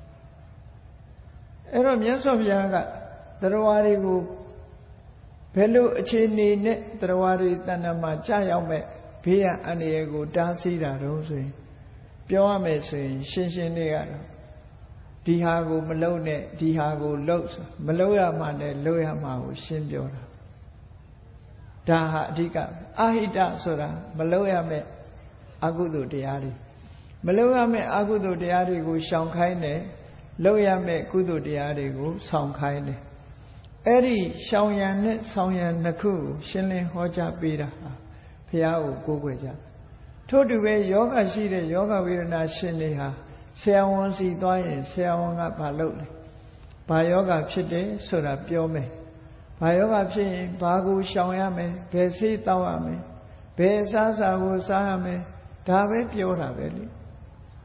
[SPEAKER 1] အဲ့တော့မြတ်စွာဘုရားကတရားတွေကိုဘယ်လိုအခြေအနေနဲ့တရားတွေတဏ္ဍမှာကြာရောက်မဲ့ဘေးရန်အန္တရာယ်ကိုတားဆီးတာတော့ဆိုရင်ပြောရမယ်ဆိုရင်ရှင်းရှင်းလေးကတော့ဒီဟာကိုမလုပ်နဲ့ဒီဟာကိုလုပ်မလုပ်ရမှနဲ့လုပ်ရမှကိုရှင်းပြောတာဒါဟာအဓိကအာဟိတဆိုတာမလုပ်ရမယ့်အကုသိုလ်တရားတွေမလုပ်ရမယ့်အကုသိုလ်တရားတွေကိုရှောင်ခိုင်းတယ်လုပ်ရမယ့်ကုသိုလ်တရားတွေကိုဆောင်ခိုင်းတယ်အဲ့ဒီရှောင်ရံနဲ့ဆောင်ရံနှစ်ခုကိုရှင်းလင်းဟောကြားပေးတာဟာဘုရားကိုကိုးကွယ်ကြထို့တူပဲယောဂရှိတဲ့ယောဂဝေဒနာရှင်တွေဟာဆရာဝန်စီသွားရင်ဆရာဝန်ကဘာလုပ်လဲဘာယောဂဖြစ်တယ်ဆိုတာပြောမယ်ဘာယောဂဖြစ်ရင်ဘာကိုရှောင်ရမယ်ဘယ်ဆေးတောက်ရမယ်ဘယ်အစားအစာကိုစားရမယ်ဒါပဲပြောတာပဲလေ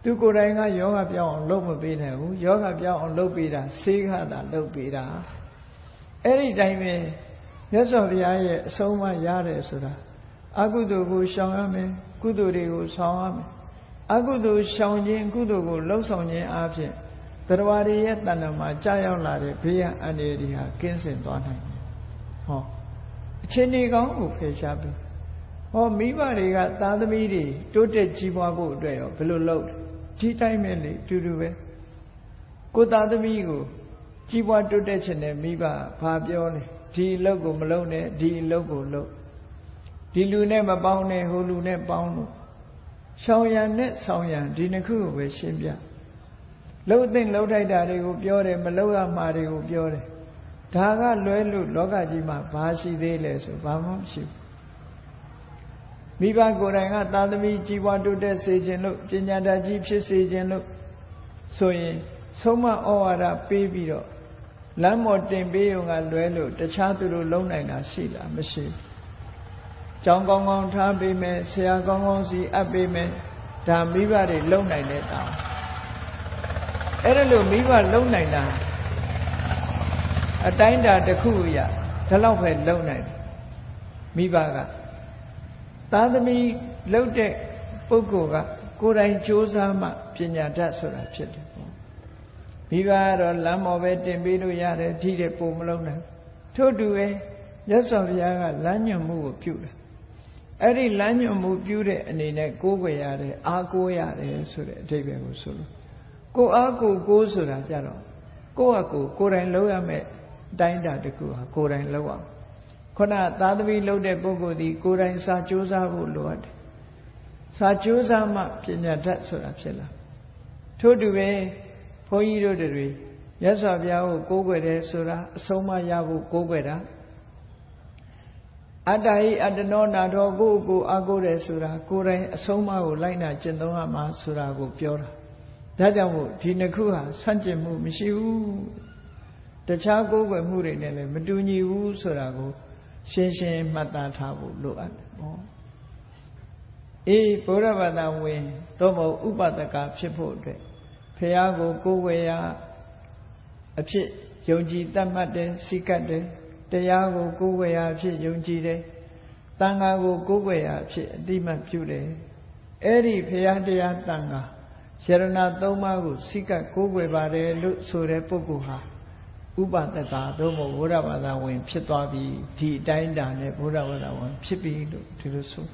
[SPEAKER 1] သူကိုယ်တိုင်ကယောဂပြောင်းအောင်လုပ်မပေးနိုင်ဘူးယောဂပြောင်းအောင်လုပ်ပေးတာဆေးခါတာလုပ်ပေးတာအဲ့ဒီတိုင်းပဲမြတ်စွာဘုရားရဲ့အဆုံးအမရတယ်ဆိုတာအကုသိုလ်ကိုရှောင်ရမယ်ကုသိုလ်တွေကိုဆောင်ရမယ်အကုသိုလ်ရှောင်ခြင်းကုသိုလ်ကိုလှုပ်ဆောင်ခြင်းအပြင်တရားတွေရဲ့တဏ္ဍာမှာကြာရောက်လာတဲ့ဘေးရန်အန္တရာယ်တွေဟာကင်းစင်သွားနိုင်တယ်ဟောအခြေအနေကောင်းကိုဖယ်ရှားပြီးဟောမိဘတွေကသားသမီးတွေတိုးတက်ကြီးပွားဖို့အတွက်ရောဘယ်လိုလုပ်ဒီတိုင်းပဲလေတူတူပဲကိုသားသမီးကိုကြီးပွားတိုးတက်ခြင်းနဲ့မိဘဘာပြောလဲဒီအလုပ်ကိုမလုပ်နဲ့ဒီအလုပ်ကိုလုပ်ဒီလူနဲ့မပေါင်းနဲ့ဟိုလူနဲ့ပေါင်းလို့ရှောင်ရံနဲ့ဆောင်ရံဒီနှစ်ခုကိုပဲရှင်းပြလှုပ်သိမ့်လှုပ်ထိုက်တာတွေကိုပြောတယ်မလှုပ်ရမှာတွေကိုပြောတယ်ဒါကလွဲလို့လောကကြီးမှာဘာရှိသေးလဲဆိုဘာမှမရှိဘူးမိဘကိုယ်တိုင်ကသာသမီကြီးပွားတိုးတက်စေခြင်းလို့ပညာတတ်ကြီးဖြစ်စေခြင်းလို့ဆိုရင်ဆုံးမဩဝါဒပေးပြီးတော့လမ်းမော်တင်ပေးုံကလွဲလို့တခြားသူတို့လုံးနိုင်တာရှိလားမရှိဘူးကျောင်းကောင်းကောင်းထားပေးမယ်ဆရာကောင်းကောင်းစီအပ်ပေးမယ်ဒါမိဘတွေလုံးနိုင်တဲ့တောင်းအဲ့ဒါလို့မိဘလုံးနိုင်တာအတိုင်းတာတစ်ခုရဒါတော့ပဲလုံးနိုင်တယ်မိဘကသားသမီးလှုပ်တဲ့ပုဂ္ဂိုလ်ကကိုယ်တိုင်ကြိုးစားမှပညာတတ်ဆိုတာဖြစ်တယ်ပေါ့မိဘကတော့လမ်းမော်ပဲတင်ပေးလို့ရတယ်ဒီတဲ့ပုံမလုံးနိုင်ထို့တူပဲမြတ်စွာဘုရားကလမ်းညွှန်မှုကိုပြုတယ်အဲ့ဒီလမ်းညွှန်မှုပြုတဲ့အနေနဲ့ကိုးကွယ်ရတယ်အားကိုးရတယ်ဆိုတဲ့အဓိပ္ပာယ်ကိုဆိုလို့ကိုအားကိုးဆိုတာကြတော့ကိုယ့်အကိုကိုယ်တိုင်လုပ်ရမယ်အတိုင်းတာတခုဟာကိုယ်တိုင်လုပ်ရမယ်ခုနသားသမီးလုပ်တဲ့ပုဂ္ဂိုလ်ဒီကိုယ်တိုင်စာကြိုးစားဖို့လိုအပ်တယ်စာကြိုးစားမှပညာတတ်ဆိုတာဖြစ်လာထို့တူပဲဘုန်းကြီးတို့တွေမြတ်စွာဘုရားကိုကိုးကွယ်တယ်ဆိုတာအဆုံးမရဖို့ကိုးကွယ်တာအတ္တဟိအတ္တနောနာတော်ကိုအားကိုးတယ်ဆိုတာကိုယ်တိုင်အဆုံးအမကိုလိုက်နာကျင့်သုံးရမှာဆိုတာကိုပြောတာဒါကြောင့်မို့ဒီနှစ်ခုဟာဆန့်ကျင်မှုမရှိဘူးတခြားကိုးကွယ်မှုတွေနဲ့လည်းမတူညီဘူးဆိုတာကိုရှင်းရှင်းမှတ်သားထားဖို့လိုအပ်တယ်ပေါ့အေးဗုဒ္ဓဘာသာဝင်သို့မဟုတ်ဥပဒကဖြစ်ဖို့အတွက်ဘုရားကိုကိုးကွယ်ရအဖြစ်ယုံကြည်တတ်မှတ်တယ်စိတ်ကတ်တယ်တရားကိုကိုးကွယ်ရာအဖြစ်ယုံကြည်တယ်။တန်ခါကိုကိုးကွယ်ရာအဖြစ်အတိမတ်ပြုတယ်။အဲ့ဒီဘုရားတရားတန်ခါယရဏသုံးပါးကိုစိတ်ကကိုးကွယ်ပါတယ်လို့ဆိုတဲ့ပုဂ္ဂိုလ်ဟာဥပဒကသို့မဟုတ်ဗုဒ္ဓဘာသာဝင်ဖြစ်သွားပြီဒီအတိုင်းတာနဲ့ဗုဒ္ဓဘာသာဝင်ဖြစ်ပြီလို့ဒီလိုဆို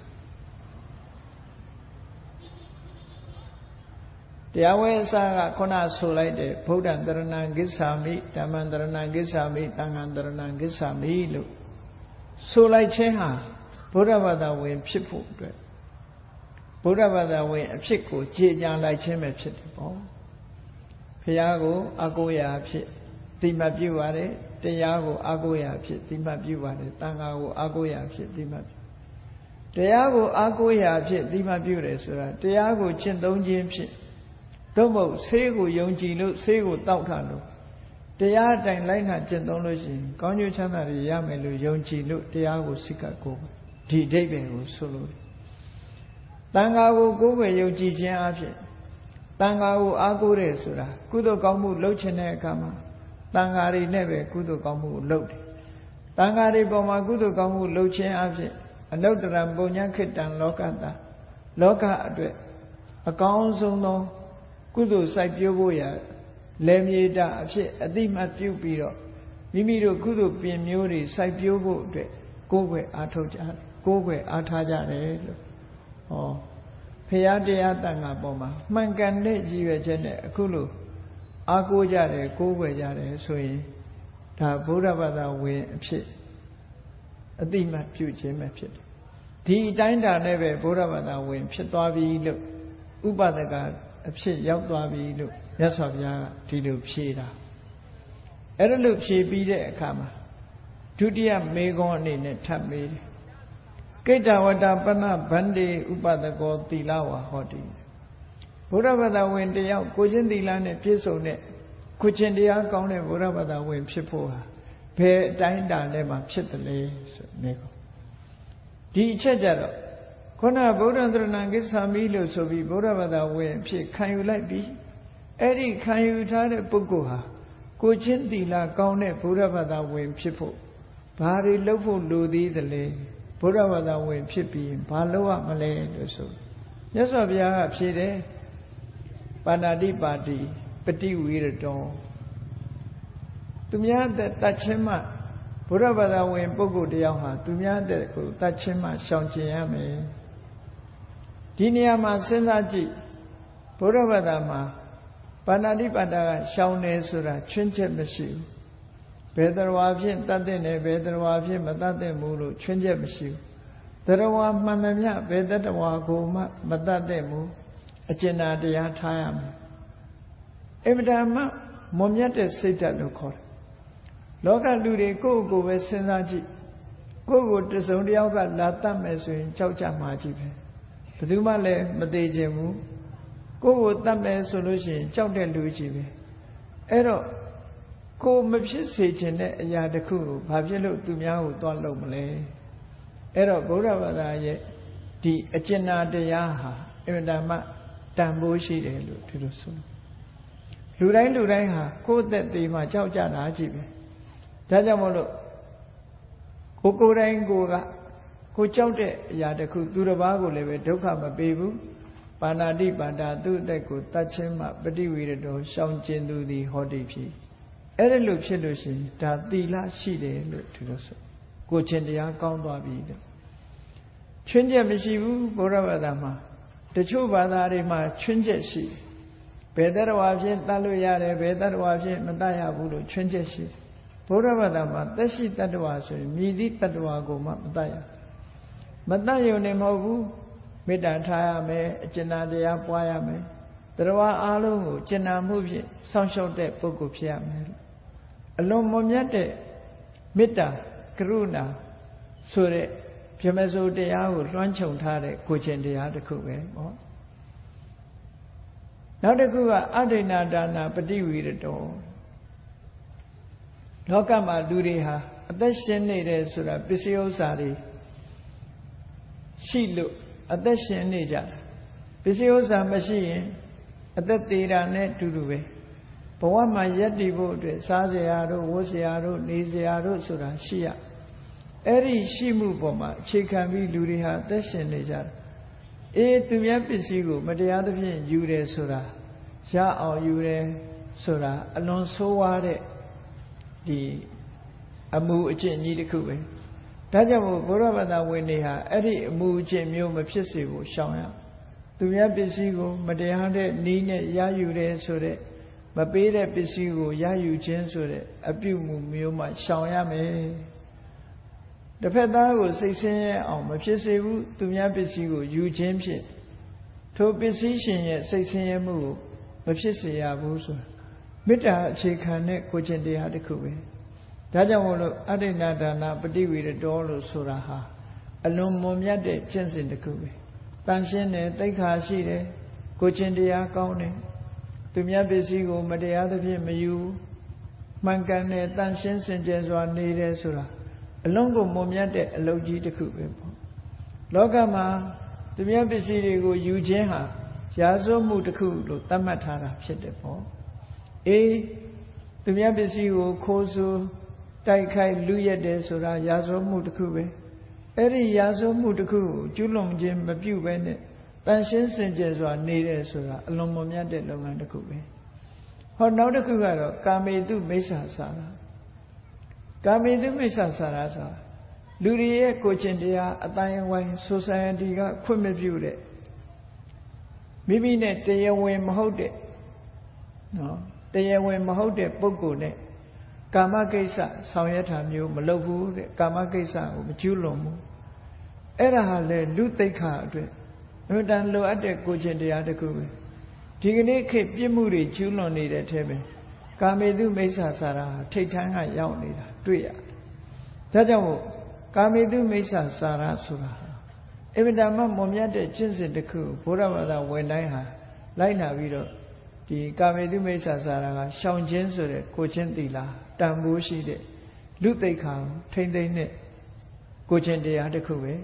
[SPEAKER 1] တရားဝဲအစကခုနဆိုလိုက်တဲ့ဗုဒ္ဓံတရဏံဂစ္ဆာမိဓမ္မံတရဏံဂစ္ဆာမိသံဃံတရဏံဂစ္ဆာမိလို့ဆိုလိုက်ခြင်းဟာဗုဒ္ဓဘာသာဝင်ဖြစ်ဖို့အတွက်ဗုဒ္ဓဘာသာဝင်အဖြစ်ကိုကြည်ညာလိုက်ခြင်းပဲဖြစ်တယ်ပေါ့ဘုရားကိုအကိုရာဖြစ်တိမှတ်ပြုပါတယ်တရားကိုအကိုရာဖြစ်တိမှတ်ပြုပါတယ်သံဃာကိုအကိုရာဖြစ်တိမှတ်ပြုတရားကိုအကိုရာဖြစ်တိမှတ်ပြုတယ်ဆိုတာတရားကိုကျင့်သုံးခြင်းဖြစ်သို့မဟုတ်ဆေးကိုယုံကြည်လို့ဆေးကိုတောက်ထားလို့တရားအတိုင်းလိုက်နာကျင့်သုံးလို့ရှိရင်ကောင်းကျိုးချမ်းသာတွေရမယ်လို့ယုံကြည်လို့တရားကိုစိတ်ကကိုးဒီအဓိပ္ပာယ်ကိုဆိုလို့တန်ခါကိုကိုးကွယ်ယုံကြည်ခြင်းအဖြစ်တန်ခါကိုအားကိုးတယ်ဆိုတာကုသိုလ်ကောင်းမှုလုပ်ခြင်းတဲ့အခါမှာတန်ခါတွေနဲ့ပဲကုသိုလ်ကောင်းမှုကိုလုပ်တယ်တန်ခါတွေပေါ်မှာကုသိုလ်ကောင်းမှုလုပ်ခြင်းအဖြစ်အနုတ္တရံပုညံခိတံလောကတလောကအတွက်အကောင်းဆုံးသောကုသိုလ်စိုက်ပျိုးဖို့ရလယ်မြေတာအဖြစ်အတိမတ်ပြုပြီးတော့မိမိတို့ကုသိုလ်ပင်မျိုးတွေစိုက်ပျိုးဖို့အတွက်ကိုယ်ွယ်အားထုတ်ကြတယ်ကိုယ်ွယ်အားထားကြတယ်လို့ဟောဖရာတရားတန်ခါပေါ်မှာမှန်ကန်တဲ့ရည်ရွယ်ချက်နဲ့အခုလိုအားကိုးကြတယ်ကိုးွယ်ကြတယ်ဆိုရင်ဒါဗုဒ္ဓဘာသာဝင်အဖြစ်အတိမတ်ပြုခြင်းပဲဖြစ်တယ်ဒီအတိုင်းတာနဲ့ပဲဗုဒ္ဓဘာသာဝင်ဖြစ်သွားပြီလို့ဥပဒကအဖြစ်ရောက်သွားပြီလို့မြတ်စွာဘုရားကဒီလိုဖြေတာအဲ့ဒါလို့ဖြေပြီးတဲ့အခါမှာဒုတိယမေခွန်းအနေနဲ့ထပ်မေးတယ်ကိတ္တဝတ္တပနဗန္တိဥပဒကောသီလဝါဟောတိဘုရားဘာသာဝင်တယောက်ကိုချင်းသီလနဲ့ပြည့်စုံတဲ့ကိုချင်းတရားကောင်းတဲ့ဘုရားဘာသာဝင်ဖြစ်ဖို့ဟာဘယ်အတိုင်းတာနဲ့မှဖြစ်တယ်လဲဆိုမေခွန်းဒီအချက်ကြတော့ခုနဗုဒ္ဓသရဏကိစ္ဆာမိလို့ဆိုပြီးဗုဒ္ဓဘာသာဝင်ဖြစ်ခံယူလိုက်ပြီးအဲ့ဒီခံယူထားတဲ့ပုဂ္ဂိုလ်ဟာကိုချင်းသီလကောင်းတဲ့ဗုဒ္ဓဘာသာဝင်ဖြစ်ဖို့ဘာတွေလုပ်ဖို့လိုသေးသလဲဗုဒ္ဓဘာသာဝင်ဖြစ်ပြီးဘာလုပ်ရမလဲလို့ဆိုမြတ်စွာဘုရားကဖြေတယ်ပါဏာတိပါတိပฏิဝိရတောသူများတဲ့တတ်ချင်းမှဘုရားဘာသာဝင်ပုဂ္ဂိုလ်တယောက်ဟာသူများတဲ့ကိုတတ်ချင်းမှရှောင်ကျင်ရမယ်ဒီနေရာမှာစဉ်းစားကြည့်ဘုရားဘာသာမှာပါဏာတိပါဒကရှောင်တယ်ဆိုတာချွင်းချက်မရှိဘူးဘယ်တရားဖြင့်တတ်တဲ့နဲ့ဘယ်တရားဖြင့်မတတ်တဲ့ဘူးလို့ချွင်းချက်မရှိဘူးတရားမှန်သမျှဘယ်တရားကိုမှမတတ်တဲ့ဘူးအကျဉ်းတရားထားရမယ်အဗ္ဗဓမ္မမွန်မြတ်တဲ့စိတ်ဓာတ်လို့ခေါ်တယ်လောကလူတွေကိုယ့်ကိုယ်ပဲစဉ်းစားကြည့်ကိုယ့်ကိုတစုံတစ်ယောက်ကလာတတ်မယ်ဆိုရင်ကြောက်ကြမှာကြည့်ပဲဘယ်သူမှလည်းမသေးခြင်းဘူးကိုယ့်ကိုတတ်မယ်ဆိုလို့ရှိရင်ကြောက်တဲ့လူကြီးပဲအဲ့တော့ကိုယ်မဖြစ်စေခြင်းတဲ့အရာတစ်ခုကိုဘာဖြစ်လို့သူများကိုသွားလုပ်မလဲအဲ့တော့ဗုဒ္ဓဘာသာရဲ့ဒီအကျဉ်းတရားဟာအင်မတန်မှတန်ဖိုးရှိတယ်လို့ဒီလိုဆိုလူတိုင်းဟာကိုယ့်အသက်သေးမှကြောက်ကြတာကြည့်ပဲဒါကြောင့်မို့လို့ကိုယ်တိုင်ကိုကြောက်တဲ့အရာတစ်ခုသူတစ်ပါးကိုလည်းပဲဒုက္ခမပေးဘူးပါဏာတိပါဒသူ့အသက်ကိုတတ်ခြင်းမှပฏิဝိရတောရှောင်ကျင်သူသည်ဟောတိဖြစ်အဲ့ဒါလို့ဖြစ်လို့ရှိရင်ဒါသီလရှိတယ်လို့ဒီလိုဆိုကိုချင်းတရားကောင်းသွားပြီတဲ့ချွင်းချက်မရှိဘူးဘုရားဘာသာမှာတချို့ဘာသာတွေမှာချွင်းချက်ရှိဘယ်တရားဖြင့်တတ်လို့ရတယ်ဘယ်တရားဖြင့်မတတ်ရဘူးလို့ချွင်းချက်ရှိဘုရားဘာသာမှာသက်ရှိတတ္တဝါဆိုရင်မြည်သည့်တတ္တဝါကိုမှမတတ်ရမတတ်ရုံနဲ့မဟုတ်ဘူးမေတ္တာထားရမယ်အကျဉ်းတရားပွားရမယ်တရားအားလုံးကိုကျင့်နာမှုဖြင့်စောင့်ရှောက်တဲ့ပုဂ္ဂိုလ်ဖြစ်ရမယ်အလွန်မွန်မြတ်တဲ့မေတ္တာကရုဏာဆိုတဲ့ဗြဟ္မစိုးတရားကိုလွှမ်းခြုံထားတဲ့ကိုချင်းတရားတစ်ခုပဲပေါ့နောက်တစ်ခုကအဋ္ဌိဏဒါနာပฏิဝိရတောလောကမှာလူတွေဟာအသက်ရှင်နေတယ်ဆိုတာပစ္စည်းဥစ္စာတွေရှိလို့အသက်ရှင်နေကြတာပစ္စည်းဥစ္စာမရှိရင်အသက်သေးတာနဲ့အတူတူပဲဘဝမှာယက်တည်ဖို့အတွက်စားစရာတို့ဝတ်စရာတို့နေစရာတို့ဆိုတာရှိရအဲ့ဒီရှိမှုပေါ်မှာအခြေခံပြီးလူတွေဟာအသက်ရှင်နေကြတာသူများပစ္စည်းကိုမတရားသဖြင့်ယူတယ်ဆိုတာရအောင်ယူတယ်ဆိုတာအလွန်ဆိုးဝါးတဲ့ဒီအမှုအကျင့်ကြီးတစ်ခုပဲဒါကြောင့်မို့ဘုရားဘာသာဝင်တွေဟာအဲ့ဒီအမှုအကျင့်မျိုးမဖြစ်စေဖို့ရှောင်ရသူများပစ္စည်းကိုမတရားတဲ့နည်းနဲ့ရယူတယ်ဆိုတဲ့မပေးတဲ့ပစ္စည်းကိုရယူခြင်းဆိုတဲ့အပြုမှုမျိုးမှရှောင်ရမယ်တစ်ဖက်သားကိုစိတ်ဆင်းရဲအောင်မဖြစ်စေဘူးသူများပစ္စည်းကိုယူခြင်းဖြင့်ထိုပစ္စည်းရှင်ရဲ့စိတ်ဆင်းရဲမှုကိုမဖြစ်စေရဘူးဆိုတာမေတ္တာအခြေခံတဲ့ကိုချင်းတရားတစ်ခုပဲဒါကြောင့်မို့လို့အဋ္ဌိဏဒါနာပฏิဝိရတောလို့ဆိုတာဟာအလွန်မွန်မြတ်တဲ့ကျင့်စဉ်တစ်ခုပဲတန်ရှင်းတယ်သိက္ခာရှိတယ်ကိုချင်းတရားကောင်းတယ်သူများပစ္စည်းကိုမတရားသဖြင့်မယူမှန်ကန်တဲ့တန်ရှင်းစင်ကြယ်စွာနေတယ်ဆိုတာအလုံးကိုမွန်မြတ်တဲ့အလုပ်ကြီးတစ်ခုပဲပေါ့လောကမှာသူများပစ္စည်းတွေကိုယူခြင်းဟာရာဇဝမှုတစ်ခုလို့သတ်မှတ်ထားတာဖြစ်တယ်ပေါ့သူများပစ္စည်းကိုခိုးဆိုးတိုက်ခိုက်လူရက်တယ်ဆိုတာရာဇဝမှုတစ်ခုပဲအဲ့ဒီရာဇဝမှုတစ်ခုကိုကျူးလွန်ခြင်းမပြုဘဲနဲ့တန်ရှင်းစင်ကြယ်စွာနေတယ်ဆိုတာအလွန်မွန်မြတ်တဲ့လုပ်ငန်းတစ်ခုပဲဟောနောက်တစ်ခုကတော့ကာမေတုမိစ္ဆာစာရကာမေတုမိစ္ဆာစာရဆိုတာလူတွေရဲ့ကိုယ်ကျင့်တရားအတိုင်းအဝိုင်း society ကခွင့်မပြုတဲ့မိမိနဲ့တရားဝင်မဟုတ်တဲ့တရားဝင်မဟုတ်တဲ့ပုဂ္ဂိုလ်နဲ့ကာမကိစ္စဆောင်ရွက်တာမျိုးမလုပ်ဘူးတဲ့ကာမကိစ္စကိုမကျူးလွန်ဘူးအဲ့ဒါဟာလေလူသိက္ခာအတွက်အမှန်တန်လိုအပ်တဲ့ကိုယ်ကျင့်တရားတစ်ခုပဲဒီကနေ့ခေတ်ပြစ်မှုတွေကျူးလွန်နေတဲ့ထဲမှာကာမေတုမိစ္ဆာစာရဟာထိတ်ထန်းကရောက်နေတာတွေ့ရတယ်ဒါကြောင့်မို့ကာမေတုမိစ္ဆာစာရဆိုတာအမှန်တန်မှမွန်မြတ်တဲ့ကျင့်စဉ်တစ်ခုဘုရားဘာသာဝင်တိုင်းဟာလိုက်နာပြီးတော့ဒီကာမေတုမိစ္ဆာစာရကရှောင်ခြင်းဆိုတဲ့ကိုချင်းသီလတန်ဖိုးရှိတဲ့လူသိက္ခာထိမ့်သိမ့်တဲ့ကိုချင်းတရားတစ်ခုပဲ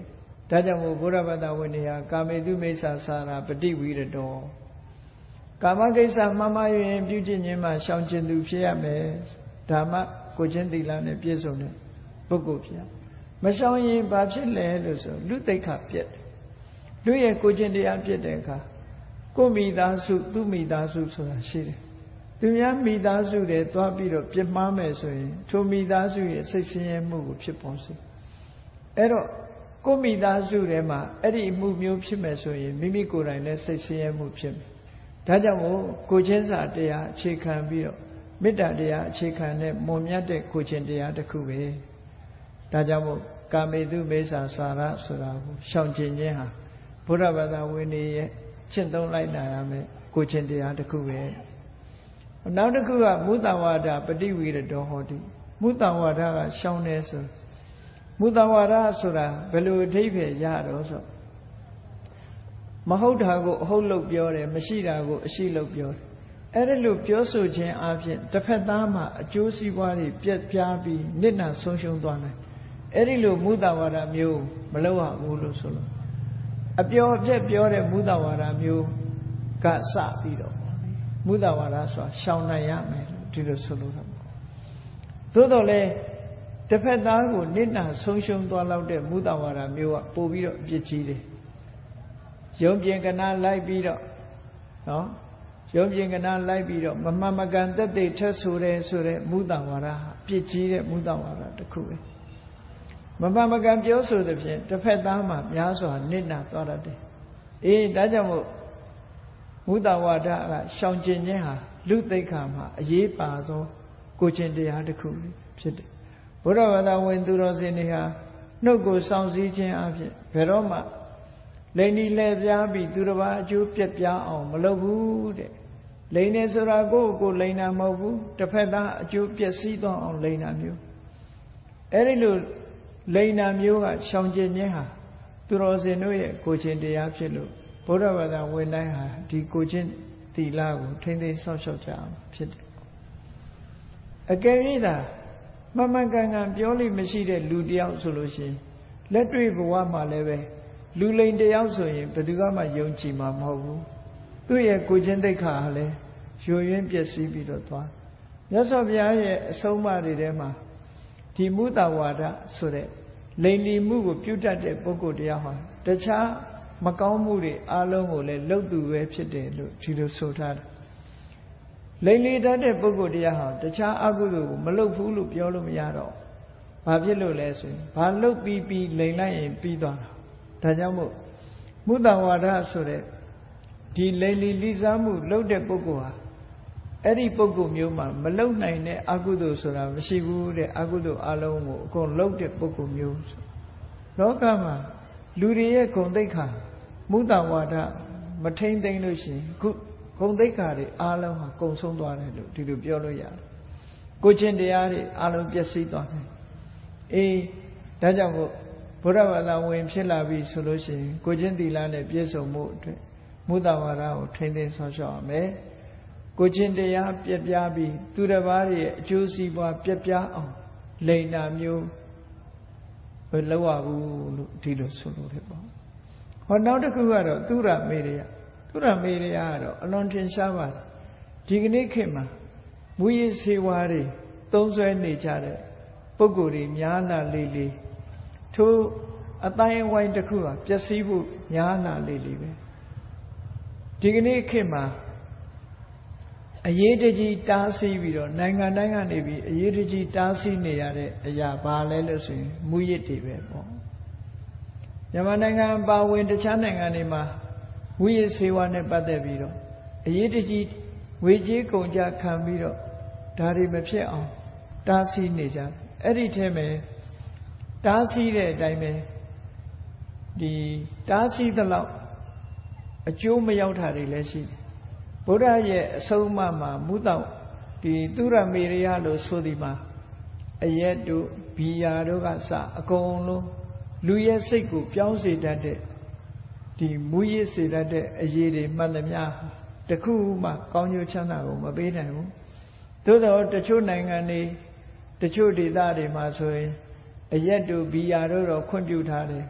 [SPEAKER 1] ဒါကြောင့်မို့ဘုရားဘာသာဝင်တွေဟာကာမေတုမိစ္ဆာစာရာပฏิဝိရတောကာမကိစ္စမှားမှားရင်ပြုကျင့်ခြင်းမှာရှောင်ကျဉ်သူဖြစ်ရမယ်ဒါမှကိုချင်းသီလနဲ့ပြည့်စုံတဲ့ပုဂ္ဂိုလ်ဖြစ်မရှောင်ရင်ဘာဖြစ်လဲလို့ဆိုလူသိက္ခာပြည့်တယ်လူရဲ့ကိုချင်းတရားပြည့်တဲ့အခါကိုမိသားစုသူမိသားစုဆိုတာရှိတယ်သူများမိသားစုတွေသွားပြီးတော့ပြစ်မှားမယ်ဆိုရင်ထိုမိသားစုရဲ့စိတ်ဆင်းရဲမှုကိုဖြစ်ပေါ်စေအဲ့တော့ကိုမိသားစုထဲမှာအဲ့ဒီအမှုမျိုးဖြစ်မယ်ဆိုရင်မိမိကိုယ်တိုင်လည်းစိတ်ဆင်းရဲမှုဖြစ်မယ်ဒါကြောင့်မို့ကိုချင်းစာတရားအခြေခံပြီးတော့မေတ္တာတရားအခြေခံတဲ့မွန်မြတ်တဲ့ကိုချင်းတရားတစ်ခုပဲဒါကြောင့်မို့ကာမေတုမိစ္ဆာစာရဆိုတာကိုရှောင်ကျဉ်ခြင်းဟာဘုရားဘာသာဝင်တွေရဲ့ကျင့်သုံးလိုက်နိုင်ရမယ်ကိုချင်းတရားတစ်ခုပဲနောက်တစ်ခုကမုသဝါဒပฏิဝိရတောဟောတိမုသဝါဒကရှောင်တယ်ဆိုမုသဝါဒဆိုတာဘယ်လိုအဓိပ္ပာယ်ရတော့ဆိုမဟုတ်တာကိုအဟုတ်လို့ပြောတယ်မရှိတာကိုအရှိလို့ပြောတယ်အဲ့ဒါလို့ပြောဆိုခြင်းအပြင်တစ်ဖက်သားမှာအကျိုးစီးပွားတွေပြက်ပြားပြီးနစ်နာဆုံးရှုံးသွားတယ်အဲ့ဒီလိုမုသဝါဒမျိုးမလုပ်ရဘူးလို့ဆိုလို့အပျော်အပြက်ပြောတဲ့မုသဝါဒမျိုးကစပြီးတော့မုသဝါဒဆိုတာရှောင်နိုင်ရမယ်ဒီလိုဆိုလို့တော့သို့တော်လည်းတစ်ဖက်သားကိုနစ်နာဆုံးရှုံးသွားလောက်တဲ့မုသဝါဒမျိုးကပို့ပြီးတော့အပြစ်ကြီးတယ်ယုံပြင်ကနာလိုက်ပြီးတော့နော်ယုံပြင်ကနာလိုက်ပြီးတော့မမှန်မကန်တက်တဲ့ထက်ဆိုတဲ့မုသဝါဒဟာအပြစ်ကြီးတဲ့မုသဝါဒတစ်ခုပဲမမှန်မကန်ပြောဆိုတဲ့ဖြင့်တစ်ဖက်သားမှာများစွာနစ်နာသွားတတ်တယ်အေးဒါကြောင့်မို့မုသဝါဒကရှောင်ကျဉ်ခြင်းဟာလူသိက္ခာမှာအရေးပါသောကိုချင်းတရားတစ်ခုဖြစ်တယ်ဘုရားဘာသာဝင်သူတော်စင်တွေဟာနှုတ်ကိုစောင့်စည်းခြင်းအပြင်ဘယ်တော့မှလိန်ဒီလဲပြားပြီးသူတစ်ပါးအကျိုးပြက်ပြားအောင်မလုပ်ဘူးတဲ့လိန်နေဆိုတာကိုလိန်တာမဟုတ်ဘူးတစ်ဖက်သားအကျိုးပျက်စီးသွားအောင်လိန်တာမျိုးအဲ့ဒီလိုလိန်တာမျိုးကရှောင်ကျဉ်ခြင်းဟာသူတော်စင်တို့ရဲ့ကိုချင်းတရားဖြစ်လို့ဘုရားဘာသာဝင်တိုင်းဟာဒီကိုချင်းသီလကိုထိမ့်သိမ်းဆောက်ရှောက်ကြအောင်ဖြစ်တယ်အကယ်၍သာမမှန်ကန်ကန်ပြောလို့မရှိတဲ့လူတယောက်ဆိုလို့ရှိရင်လက်တွေ့ဘဝမှာလည်းပဲလူလိန်တယောက်ဆိုရင်ဘယ်သူမှယုံကြည်မှာမဟုတ်ဘူးသူ့ရဲ့ကိုချင်းသိက္ခာဟာလည်းယိုယွင်းပျက်စီးပြီးတော့သွားမြတ်စွာဘုရားရဲ့အဆုံးအမတွေထဲမှာဒီမုသဝါဒဆိုတဲ့လိန်လီမှုကိုပြုတတ်တဲ့ပုဂ္ဂိုလ်တရားဟာတခြားမကောင်းမှုတွေအလုံးကိုလည်းလှုပ်သူပဲဖြစ်တယ်လို့ဒီလိုဆိုထားတယ်လိန်လီတတ်တဲ့ပုဂ္ဂိုလ်တရားဟာတခြားအကုသိုလ်ကိုမလုပ်ဘူးလို့ပြောလို့မရတော့ဘာဖြစ်လို့လဲဆိုရင်ဘာလုပ်ပြီးလိန်လိုက်ရင်ပြီးသွားတာဒါကြောင့်မို့မုသဝါဒဆိုတဲ့ဒီလိန်လီလိစားမှုလုပ်တဲ့ပုဂ္ဂိုလ်ဟာအဲ့ဒီပုဂ္ဂိုလ်မျိုးမှာမလုံနိုင်တဲ့အကုသိုလ်ဆိုတာမရှိဘူးတဲ့အကုသိုလ်အလုံးကိုအကုန်လုံတဲ့ပုဂ္ဂိုလ်မျိုးလောကမှာလူတွေရဲ့ဂုဏ်သိက္ခာမုသဝါဒမထိမ့်သိမ့်လို့ရှိရင်ခုဂုဏ်သိက္ခာတွေအလုံးဟာကုံဆုံးသွားတယ်လို့ဒီလိုပြောလို့ရတယ်ကိုချင်းတရားတွေအလုံးပျက်စီးသွားတယ်အေးဒါကြောင့်မို့ဘုရားဘာသာဝင်ဖြစ်လာပြီဆိုလို့ရှိရင်ကိုချင်းသီလနဲ့ပြည့်စုံမှုအတွက်မုသဝါဒကိုထိမ့်သိမ်းဆောက်ရှောက်ရမယ်ကိုချင်းတရားပြက်ပြားပြီးသူတစ်ပါးရဲ့အကျိုးစီးပွားပြက်ပြားအောင်လိန်နာမျိုးမလုပ်ရဘူးလို့ဒီလိုဆိုလို့ရပေါ့ဟောနောက်တစ်ခုကတော့သုရမေရယကတော့အလွန်ထင်ရှားပါတယ်ဒီကနေ့ခေတ်မှာမူရည်စေဝါတွေသုံးစွဲနေကြတဲ့ပုဂ္ဂိုလ်တွေများလာလေထိုအတိုင်းအဝိုင်းတစ်ခုဟာပျက်စီးဖို့များလာလေပဲဒီကနေ့ခေတ်မှာအရေးတကြီးတားဆီးပြီးတော့နိုင်ငံတိုင်းကနေပြီးအရေးတကြီးတားဆီးနေရတဲ့အရာဘာလဲလို့ဆိုရင်မူရစ်တွေပဲပေါ့မြန်မာနိုင်ငံပါဝင်တခြားနိုင်ငံတွေမှာမူရစ်ဆေးဝါးနဲ့ပတ်သက်ပြီးတော့အရေးတကြီးငွေကြေးကုန်ကြခံပြီးတော့ဒါတွေမဖြစ်အောင်တားဆီးနေကြအဲ့ဒီထဲမှာတားဆီးတဲ့အတိုင်းပဲဒီတားဆီးသလောက်အကျိုးမရောက်တာတွေလည်းရှိတယ်ဘုရားရဲ့အဆုံးအမမှာမုသောဒီသုရမေရယလို့ဆိုဒီမှာအရက်တို့ဘီယာတို့ကစအကုန်လုံးလူရဲ့စိတ်ကိုပြောင်းစေတတ်တဲ့ဒီမူရစ်စေတတ်တဲ့အရေးတွေမှန်သမျှတခုမှကောင်းကျိုးချမ်းသာကိုမပေးနိုင်ဘူးသို့တော့တချို့နိုင်ငံတွေတချို့ဒေသတွေမှာဆိုရင်အရက်တို့ဘီယာတို့တော့ခွင့်ပြုထားတယ်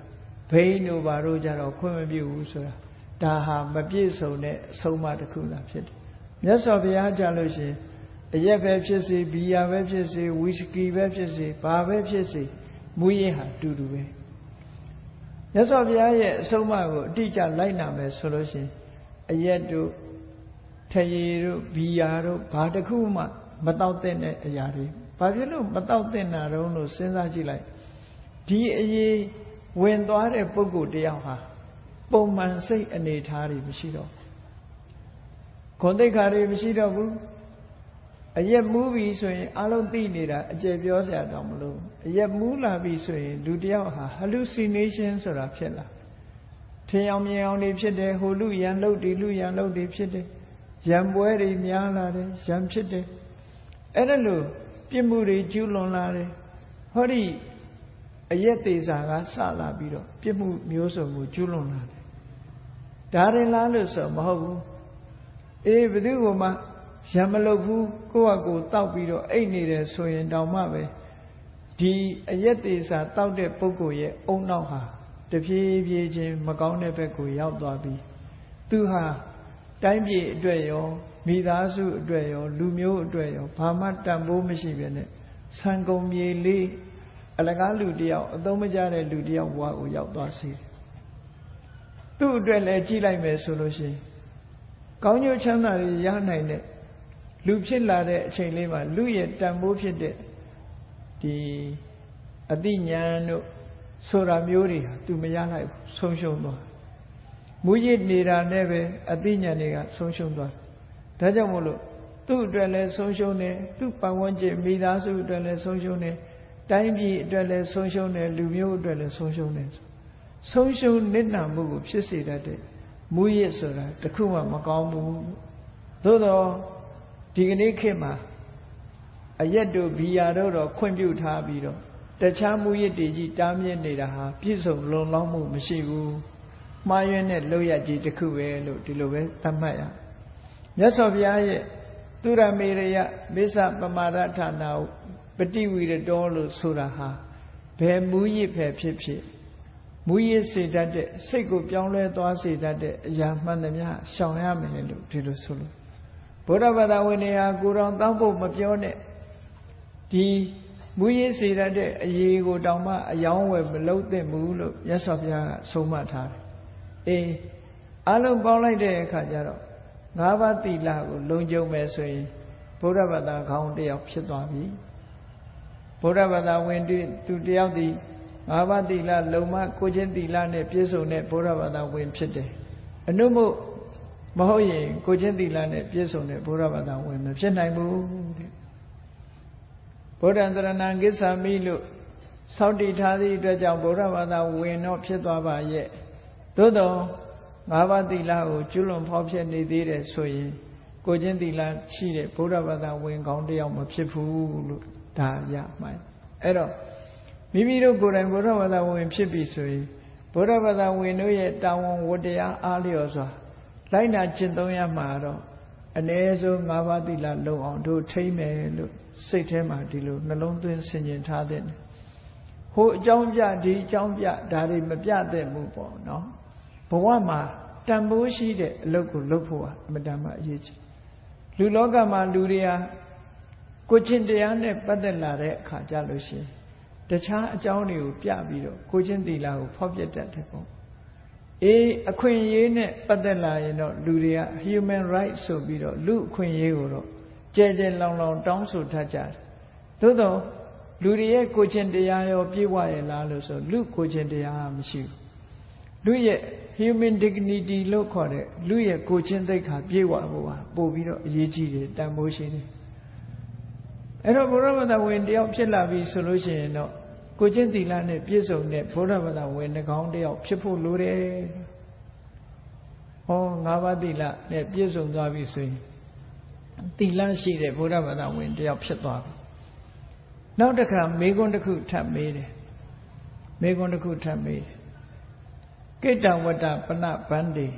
[SPEAKER 1] ဘိန်းတို့ဘာတို့ကြတော့ခွင့်မပြုဘူးဆိုတာဒါဟာမပြည့်စုံတဲ့အဆုံးအမတစ်ခုသာဖြစ်တယ်မြတ်စွာဘုရားကြလို့ရှိရင်အရက်ပဲဖြစ်စေဘီယာပဲဖြစ်စေဝီစကီပဲဖြစ်စေဘာပဲဖြစ်စေမူရင်းဟာတူတူပဲမြတ်စွာဘုရားရဲ့အဆုံးအမကိုအတိအကျလိုက်နာမယ်ဆိုလို့ရှိရင်အရက်တို့ထရေတို့ဘီယာတို့ဘာတစ်ခုမှမတောက်တဲ့အရာတွေဘာဖြစ်လို့မတောက်တဲ့နာတော့လို့စဉ်းစားကြည့်လိုက်ဒီအရေးဝင်သွားတဲ့ပုဂ္ဂိုလ်တယောက်ဟာပုံမှန်စိတ်အနေထားတွေမရှိတော့ဂုဏ်သိက္ခာတွေမရှိတော့ဘူးအရက်မူးပြီဆိုရင်အလုံးသိနေတာအကျယ်ပြောစရာတောင်မလို့အရက်မူးလာပြီဆိုရင်လူတယောက်ဟာ hallucination ဆိုတာဖြစ်လာထင်အောင်မြင်အောင်တွေဖြစ်တယ်ဟိုလူရန်လုပ်ဒီလူရန်လုပ်တွေဖြစ်တယ်ရံပွဲတွေများလာတယ်ရံဖြစ်တယ်အဲ့ဒါလို့ပြစ်မှုတွေကျူးလွန်လာတယ်ဟောဒီအရက်သေးစာကစလာပြီးတော့ပြစ်မှုမျိုးစုံကိုကျူးလွန်လာတယ်ဒါရင်လားလို့ဆိုမဟုတ်ဘူးအေးဘယ်သူကမှရံမလုပ်ဘူးကိုယ့်ဟာကိုယ်တောက်ပြီးတော့အိတ်နေတယ်ဆိုရင်တောင်မှပဲဒီအရက်သေးစာတောက်တဲ့ပုဂ္ဂိုလ်ရဲ့အုံနောက်ဟာတဖြည်းဖြည်းချင်းမကောင်းတဲ့ဘက်ကိုရောက်သွားပြီးသူဟာတိုင်းပြည်အတွက်ရောမိသားစုအတွက်ရောလူမျိုးအတွက်ရောဘာမှတန်ဖိုးမရှိပဲနဲ့ဆံကုန်မြေလေးအလကားလူတယောက်အသုံးမကျတဲ့လူတယောက်ဘဝကိုရောက်သွားစေတယ်သူ့အတွက်လည်းကြည့်လိုက်မယ်ဆိုလို့ရှိရင်ကောင်းကျိုးချမ်းသာတွေရနိုင်တဲ့လူဖြစ်လာတဲ့အချိန်လေးမှာလူရဲ့တန်ဖိုးဖြစ်တဲ့ဒီအသိဉာဏ်တို့ဆိုတာမျိုးတွေဟာသူမရလိုက်ဘူးဆုံးရှုံးသွားမူရစ်နေတာနဲ့ပဲအသိဉာဏ်တွေကဆုံးရှုံးသွားဒါကြောင့်မို့လို့သူ့အတွက်လည်းဆုံးရှုံးတယ်သူ့ပတ်ဝန်းကျင်မိသားစုအတွက်လည်းဆုံးရှုံးတယ်တိုင်းပြည်အတွက်လည်းဆုံးရှုံးတယ်လူမျိုးအတွက်လည်းဆုံးရှုံးတယ်ဆုံးရှုံးနစ်နာမှုကိုဖြစ်စေတတ်တဲ့မူရစ်ဆိုတာတခုမှမကောင်းဘူးသို့တော့ဒီကနေ့ခေတ်မှာအရက်တို့ဘီယာတို့တော့ခွင့်ပြုထားပြီးတော့တခြားမူရစ်တွေကြီးတားမြစ်နေတာဟာပြည့်စုံလုံလောက်မှုမရှိဘူးမှားယွင်းတဲ့လောက်ရကြီးတစ်ခုပဲလို့ဒီလိုပဲသတ်မှတ်ရမြတ်စွာဘုရားရဲ့သူရမေရယမိစ္ဆပမာဒဌာနပฏิဝိရတောလို့ဆိုတာဟာဘယ်မူရစ်ပဲဖြစ်ဖြစ်မူရစ်စေတတ်တဲ့စိတ်ကိုပြောင်းလဲသွားစေတတ်တဲ့အရာမှန်သမျှရှောင်ရမယ်လို့ဒီလိုဆိုလို့ဗုဒ္ဓဘာသာဝင်တွေဟာကိုယ်တော်တောင်းဖို့မပြောနဲ့ဒီမူရစ်စေတတ်တဲ့အရေးကိုတောင်မှအယောင်းဝယ်မလုပ်သင့်ဘူးလို့မြတ်စွာဘုရားကဆုံးမထားတယ်အေးအလုံးပေါင်းလိုက်တဲ့အခါကျတော့၅ပါးသီလကိုလုံခြုံမယ်ဆိုရင်ဗုဒ္ဓဘာသာခေါင်းတစ်ယောက်ဖြစ်သွားပြီဗုဒ္ဓဘာသာဝင်သူတယောက်ဒီ၅ပါးသီလလုံမကိုချင်းသီလနဲ့ပြည့်စုံတဲ့ဗုဒ္ဓဘာသာဝင်ဖြစ်တယ်အနုမို့မဟုတ်ရင်ကိုချင်းသီလနဲ့ပြည့်စုံတဲ့ဗုဒ္ဓဘာသာဝင်မဖြစ်နိုင်ဘူးတဲ့ဗုဒ္ဓံတရဏံကိစ္ဆာမိလို့စောင့်တည်ထားသည့်အတွက်ကြောင့်ဗုဒ္ဓဘာသာဝင်တော့ဖြစ်သွားပါရဲ့သို့တော့၅ပါးသီလကိုကျွလွန်ဖောက်ဖျက်နေသေးတယ်ဆိုရင်ကိုချင်းသီလရှိတဲ့ဗုဒ္ဓဘာသာဝင်ကောင်းတယောက်မဖြစ်ဘူးလို့ဒါရမှန်အဲ့တော့မိမိတို့ကိုယ်တိုင်ဗုဒ္ဓဘာသာဝင်ဖြစ်ပြီဆိုရင်ဗုဒ္ဓဘာသာဝင်တို့ရဲ့တာဝန်ဝတ္တရားအားလျော်စွာလိုက်နာကျင့်သုံးရမှာတော့အ ਨੇ ဆုံး၅ပါးသီလလုံအောင်တို့ထိမ့်မယ်လို့စိတ်ထဲမှာဒီလိုနှလုံးသွင်းဆင်ခြင်ထားတဲ့ဟိုအကြောင်းပြဒီအကြောင်းပြဒါတွေမပြတဲ့မှုပေါ့နော်ဘဝမှာတန်ဖိုးရှိတဲ့အလုပ်ကိုလုပ်ဖို့အမတန်မှအရေးကြီးလူလောကမှာလူတွေဟာကိုချင်းတရားနဲ့ပတ်သက်လာတဲ့အခါကြလို့ရှိရင်တခြားအကြောင်းတွေကိုပြပြီးတော့ကိုချင်းသီလကိုဖောက်ပြတတ်တယ်ပေါ့အေးအခွင့်အရေးနဲ့ပတ်သက်လာရင်တော့လူတွေက human rights ဆိုပြီးတော့လူအခွင့်အရေးကိုတော့ကြဲကြဲလောင်လောင်တောင်းဆိုတတ်ကြတယ်သို့တော့လူတွေရဲ့ကိုချင်းတရားရောပြည့်ဝရဲ့လားလို့ဆိုလူကိုချင်းတရားမရှိဘူးလူရဲ့ human dignity လို့ခေါ်တဲ့လူရဲ့ကိုချင်းသိက္ခာပြည့်ဝဖို့ဟာပို့ပြီးတော့အရေးကြီးတယ်တန်ဖိုးရှိတယ်အဲ့တော့ဘုရားဘာသာဝင်တယောက်ဖြစ်လာပြီဆိုလို့ရှိရင်တော့ကိုချင်းသီလနဲ့ပြည့်စုံတဲ့ဘုရားဘာသာဝင်တစ်ကောင်းတယောက်ဖြစ်ဖို့လိုတယ်ဟော၅ပါးသီလနဲ့ပြည့်စုံသွားပြီဆိုရင်သီလရှိတဲ့ဘုရားဘာသာဝင်တယောက်ဖြစ်သွားပြီနောက်တစ်ခါမေခွန်းတစ်ခုထပ်မေးတယ်မေခွန်းတစ်ခုထပ်မေးတယ်ကိတ္တဝတ္တပနဗန္တိ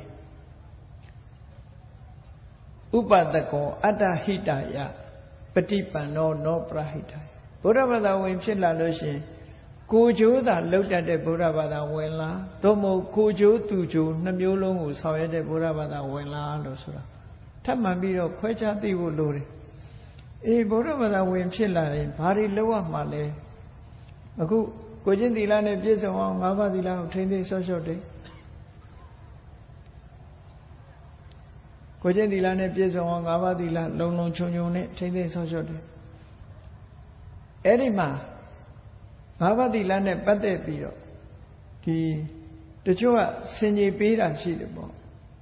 [SPEAKER 1] ဥပဒကောအတ္တဟိတယပฏิပန္နောနောပရဟိတဘုရားဘာသာဝင်ဖြစ်လာလို့ရှိရင်ကိုကျိုးသာလောက်တတ်တဲ့ဗုဒ္ဓဘာသာဝင်လားသို့မဟုတ်ကိုကျိုးသူကျိုးနှစ်မျိုးလုံးကိုဆောင်ရွက်တဲ့ဗုဒ္ဓဘာသာဝင်လားလို့ဆိုတာထပ်မှန်ပြီးတော့ခွဲခြားသိဖို့လိုတယ်အေးဗုဒ္ဓဘာသာဝင်ဖြစ်လာရင်ဘာတွေလုပ်ရမှာလဲအခုကိုကျင့်သီလနဲ့ပြည့်စုံအောင်၅ပါးသီလကိုထိန်းသိမ်းဆော့ရှော့တယ်ကိုကျင့်သီလနဲ့ပြည့်စုံအောင်၅ပါးသီလလုံလုံခြုံခြုံနဲ့ထိန်းသိမ်းဆော့ရှော့တယ်အဲ့ဒီမှာ၅ပါးသီလနဲ့ပတ်သက်ပြီးတော့ဒီတချို့ကဆင်ခြေပေးတာရှိတယ်ပေါ့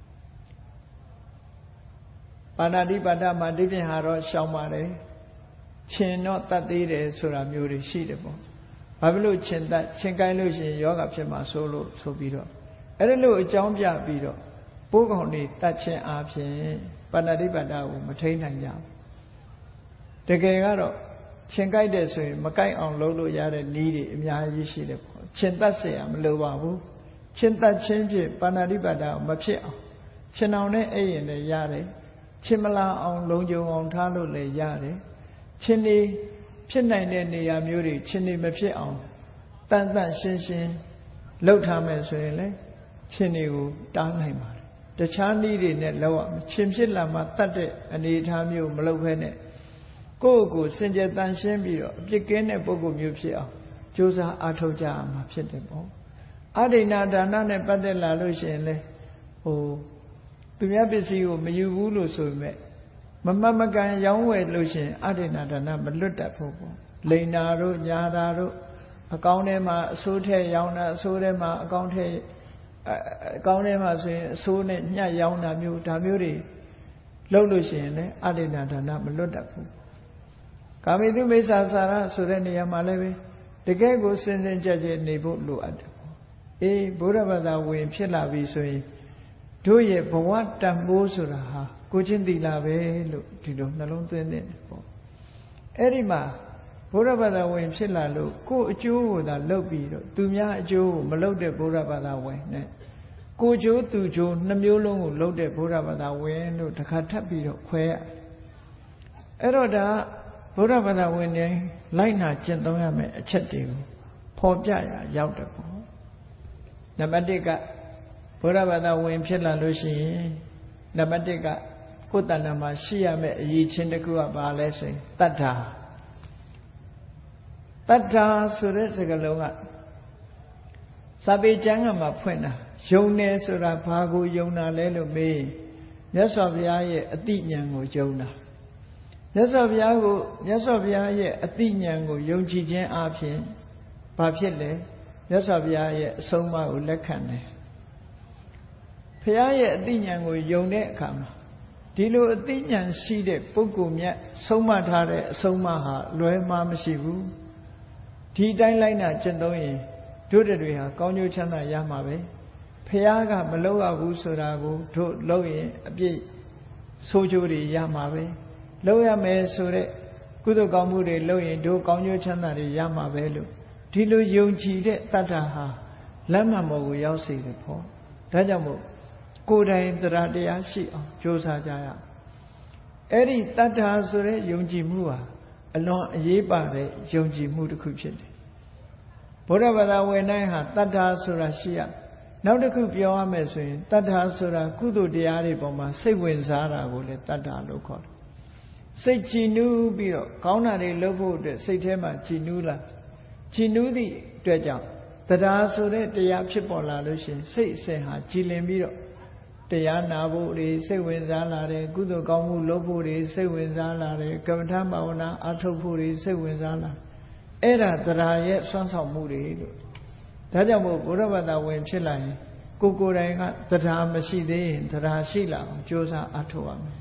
[SPEAKER 1] ပါဏာတိပါဒမှာဒီပြင်ဟာတော့ရှောင်ပါတယ်ခြင်တော့တတ်သေးတယ်ဆိုတာမျိုးတွေရှိတယ်ပေါ့ဘာဖြစ်လို့ခြင်ကိုင်းလို့ရှိရင်ယောဂဖြစ်မှာဆိုလို့ဆိုပြီးတော့အဲ့ဒါလို့အကြောင်းပြပြီးတော့ပိုးကောင်တွေတတ်ခြင်းအပြင်ပါဏာတိပါဒကိုမထိန်းနိုင်ကြဘူးတကယ်ကတော့ခြင်ကိုက်တယ်ဆိုရင်မကိုက်အောင်လုပ်လို့ရတဲ့နည်းတွေအများကြီးရှိတယ်ပေါ့ခြင်တတ်เสียမလိုပါဘူးခြင်တတ်ခြင်းဖြင့်ပါဏာတိပါဒကိုမဖြစ်အောင်ခြင်အောင်နဲ့အဲ့ရင်လည်းရတယ်ခြင်မလာအောင်လုံခြုံအောင်ထားလို့လည်းရတယ်ခြင်တွေဖြစ်နိုင်တဲ့နေရာမျိုးတွေခြင်တွေမဖြစ်အောင်တန်တန်ရှင်းရှင်းလှုပ်ထားမယ်ဆိုရင်လည်းခြင်တွေကိုတားနိုင်ပါတယ်တခြားနည်းတွေနဲ့လောက်အောင်ခြင်ဖြစ်လာမှတတ်တဲ့အနေအထားမျိုးမလုပ်ဘဲနဲ့ကိုယ့်ကိုစင်ကြယ်တန်ရှင်းပြီးတော့အပြစ်ကင်းတဲ့ပုဂ္ဂိုလ်မျိုးဖြစ်အောင်ကြိုးစားအားထုတ်ကြရမှာဖြစ်တယ်ပေါ့အဒိဏဒါနနဲ့ပတ်သက်လာလို့ရှိရင်လေသူများပစ္စည်းကိုမယူဘူးလို့ဆိုပေမဲ့မမှတ်မကန်ရောင်းဝယ်လို့ရှိရင်အဒိဏဒါနမလွတ်တတ်ဘူးပေါ့လိန်နာတို့ညာတာတို့အကောင်းထဲမှာအဆိုးထဲရောင်းတာအဆိုးထဲမှာအကောင်းထဲမှာဆိုရင်အဆိုးနဲ့ညှက်ရောင်းတာမျိုးဒါမျိုးတွေလုပ်လို့ရှိရင်လည်းအဒိဏဒါနမလွတ်တတ်ဘူးကာမိတုမိစ္ဆာစာရဆိုတဲ့နေရာမှာလည်းပဲတကယ်ကိုစင်စင်ကြယ်ကြယ်နေဖို့လိုအပ်တယ်ပေါ့အေးဘုရားဘာသာဝင်ဖြစ်လာပြီဆိုရင်တို့ရဲ့ဘဝတန်ဖိုးဆိုတာဟာကိုချင်းသီလာပဲလို့ဒီလိုနှလုံးသွင်းနေတယ်ပေါ့အဲ့ဒီမှာဘုရားဘာသာဝင်ဖြစ်လာလို့ကိုယ်အကျိုးကိုသာလုပ်ပြီးတော့သူများအကျိုးကိုမလုပ်တဲ့ဘုရားဘာသာဝင်နဲ့ကိုကျိုးသူကျိုးနှစ်မျိုးလုံးကိုလုပ်တဲ့ဘုရားဘာသာဝင်လို့တစ်ခါထပ်ပြီးတော့ခွဲရအဲ့တော့ဒါဘုရားဘာသာဝင်တွေလိုက်နာကျင့်သုံးရမယ်အချက်တွေကိုဖော်ပြရရောက်တယ်ပေါ့နံပါတ်1ကဘုရားဘာသာဝင်ဖြစ်လာလို့ရှိရင်နံပါတ်1ကကိုယ်တဏ္ဍာမှာရှိရမယ့်အရေးချင်းတစ်ခုကဘာလဲဆိုရင်တတ္ထာဆိုတဲ့စကားလုံးကစာပေကျမ်းကမှာဖွင့်တာယုံတယ်ဆိုတာဘာကိုယုံတာလဲလို့မေးမြတ်စွာဘုရားရဲ့အတိညာဏ်ကိုယုံတာမြတ်စွာဘုရားရဲ့အတိညာဏ်ကိုယုံကြည်ခြင်းအပြင်ဘာဖြစ်လဲမြတ်စွာဘုရားရဲ့အဆုံးအမကိုလက်ခံတယ်ဘုရားရဲ့အတိညာဏ်ကိုယုံတဲ့အခါမှာဒီလိုအတိညာဏ်ရှိတဲ့ပုဂ္ဂိုလ်မြတ်ဆုံးမထားတဲ့အဆုံးအမဟာလွဲမှားမရှိဘူးဒီတိုင်းလိုက်နာကျင့်သုံးရင်တို့တွေဟာကောင်းကျိုးချမ်းသာရမှာပဲဘုရားကမလုပ်ရဘူးဆိုတာကိုတို့လုပ်ရင်အပြည့်ဆိုးကျိုးတွေရမှာပဲလုပ်ရမယ်ဆိုတဲ့ကုသိုလ်ကောင်းမှုတွေလုပ်ရင်တို့ကောင်းကျိုးချမ်းသာတွေရမှာပဲလို့ဒီလိုယုံကြည်တဲ့တတ္ထာဟာလမ်းမှန်ပေါ်ကိုရောက်စေတယ်ပေါ့ဒါကြောင့်မို့ကိုယ်တိုင်တရားတရားရှိအောင်ကြိုးစားကြရအဲ့ဒီတတ္ထာဆိုတဲ့ယုံကြည်မှုဟာအလွန်အရေးပါတဲ့ယုံကြည်မှုတစ်ခုဖြစ်တယ်ဘုရားဘာသာဝင်တိုင်းဟာတတ္ထာဆိုတာရှိရနောက်တစ်ခုပြောရမယ်ဆိုရင်တတ္ထာဆိုတာကုသိုလ်တရားတွေပေါ်မှာစိတ်ဝင်စားတာကိုလည်းတတ္ထာလို့ခေါ်တယ်စိတ်ကြည်နူးပြီးတော့ကောင်းတာတွေလုပ်ဖို့အတွက်စိတ်ထဲမှာကြည်နူးလာကြည်နူးသည့်အတွက်ကြောင့်တရားဆိုတဲ့တရားဖြစ်ပေါ်လာလို့ရှိရင်စိတ်အစဉ်ဟာကြည်လင်ပြီးတော့တရားနာဖို့တွေစိတ်ဝင်စားလာတယ်ကုသိုလ်ကောင်းမှုလုပ်ဖို့တွေစိတ်ဝင်စားလာတယ်ကမ္မထာဘာဝနာအားထုတ်ဖို့တွေစိတ်ဝင်စားလာအဲ့ဒါတရားရဲ့ဆွမ်းဆောင်မှုတွေလို့ဒါကြောင့်မို့ဘုရားဘာသာဝင်ဖြစ်လာရင်ကိုယ်တိုင်ကတရားမရှိသေးရင်တရားရှိလာအောင်ကြိုးစားအားထုတ်ရမယ်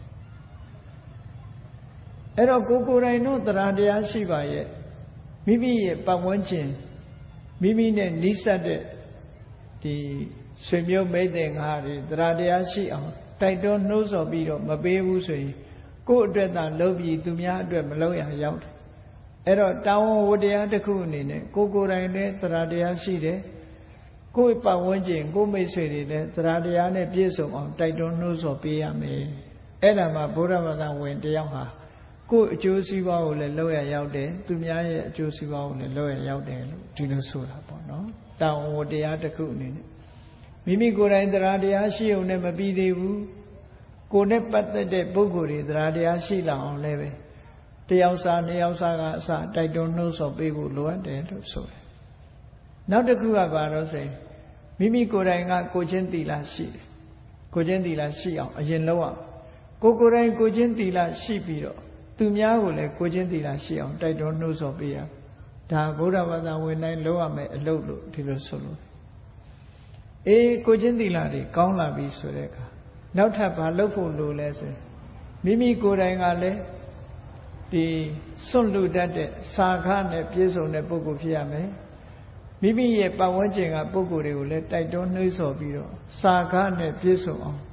[SPEAKER 1] အဲ့တော့ကိုယ်တိုင်တော့တရားရှိပါရဲ့မိမိရဲ့ပတ်ဝန်းကျင်မိမိနဲ့နီးစပ်တဲ့ဒီဆွေမျိုးမိတ်တဲ့ငါတွေတရားရှိအောင်တိုက်တွန်းနှိုးဆော်ပြီးတော့မပေးဘူးဆိုရင်ကိုယ့်အတွက်သာလုပ်ပြီးသူများအတွက်မလုပ်ရရောက်တယ်အဲ့တော့တာဝန်ဝတ္တရားတစ်ခုအနေနဲ့ကိုယ်တိုင်လည်းတရားရှိတယ်ကိုယ့်ပတ်ဝန်းကျင်ကိုယ့်မိတ်ဆွေတွေလည်းတရားနဲ့ပြည့်စုံအောင်တိုက်တွန်းနှိုးဆော်ပေးရမယ်အဲ့ဒါမှဘုရားဘာသာဝင်တယောက်ဟာကိုယ်အကျိုးစီးပွားကိုလည်းလောက်ရရောက်တယ်သူများရဲ့အကျိုးစီးပွားကိုလည်းလောက်ရရောက်တယ်လို့ဒီလိုဆိုတာပေါ့နော်တာဝန်ဝတ္တရားတစ်ခုအနေနဲ့မိမိကိုယ်တိုင်တရားတရားရှိုံနဲ့မပြီးသေးဘူးကိုယ်နဲ့ပတ်သက်တဲ့ပုဂ္ဂိုလ်တွေတရားတရားရှိလာအောင်လည်းပဲတယောက်စားနှစ်ယောက်စားကအစတိုက်တွန်းနှိုးဆော်ပေးဖို့လိုအပ်တယ်လို့ဆိုတယ်နောက်တစ်ခုကဘာလို့ဆိုရင်မိမိကိုယ်တိုင်ကကိုချင်းသီလရှိတယ်ကိုချင်းသီလရှိအောင်အရင်လုပ်အောင်ကိုယ်တိုင်ကိုချင်းသီလရှိပြီးတော့သူများကိုလည်းကိုချင်းသီလရှိအောင်တိုက်တွန်းနှိုးဆော်ပေးရဒါဗုဒ္ဓဘာသာဝင်တိုင်းလုပ်ရမယ်အလုပ်လို့ဒီလိုဆိုလို့အေးကိုချင်းသီလတွေကောင်းလာပြီဆိုတဲ့အခါနောက်ထပ်ဘာလုပ်ဖို့လိုလဲဆိုရင်မိမိကိုယ်တိုင်ကလည်းဒီစွန့်လူတတ်တဲ့စာခနဲ့ပြည့်စုံတဲ့ပုဂ္ဂိုလ်ဖြစ်ရမယ်မိမိရဲ့ပတ်ဝန်းကျင်ကပုဂ္ဂိုလ်တွေကိုလည်းတိုက်တွန်းနှိုးဆော်ပြီးတော့စာခနဲ့ပြည့်စုံအောင်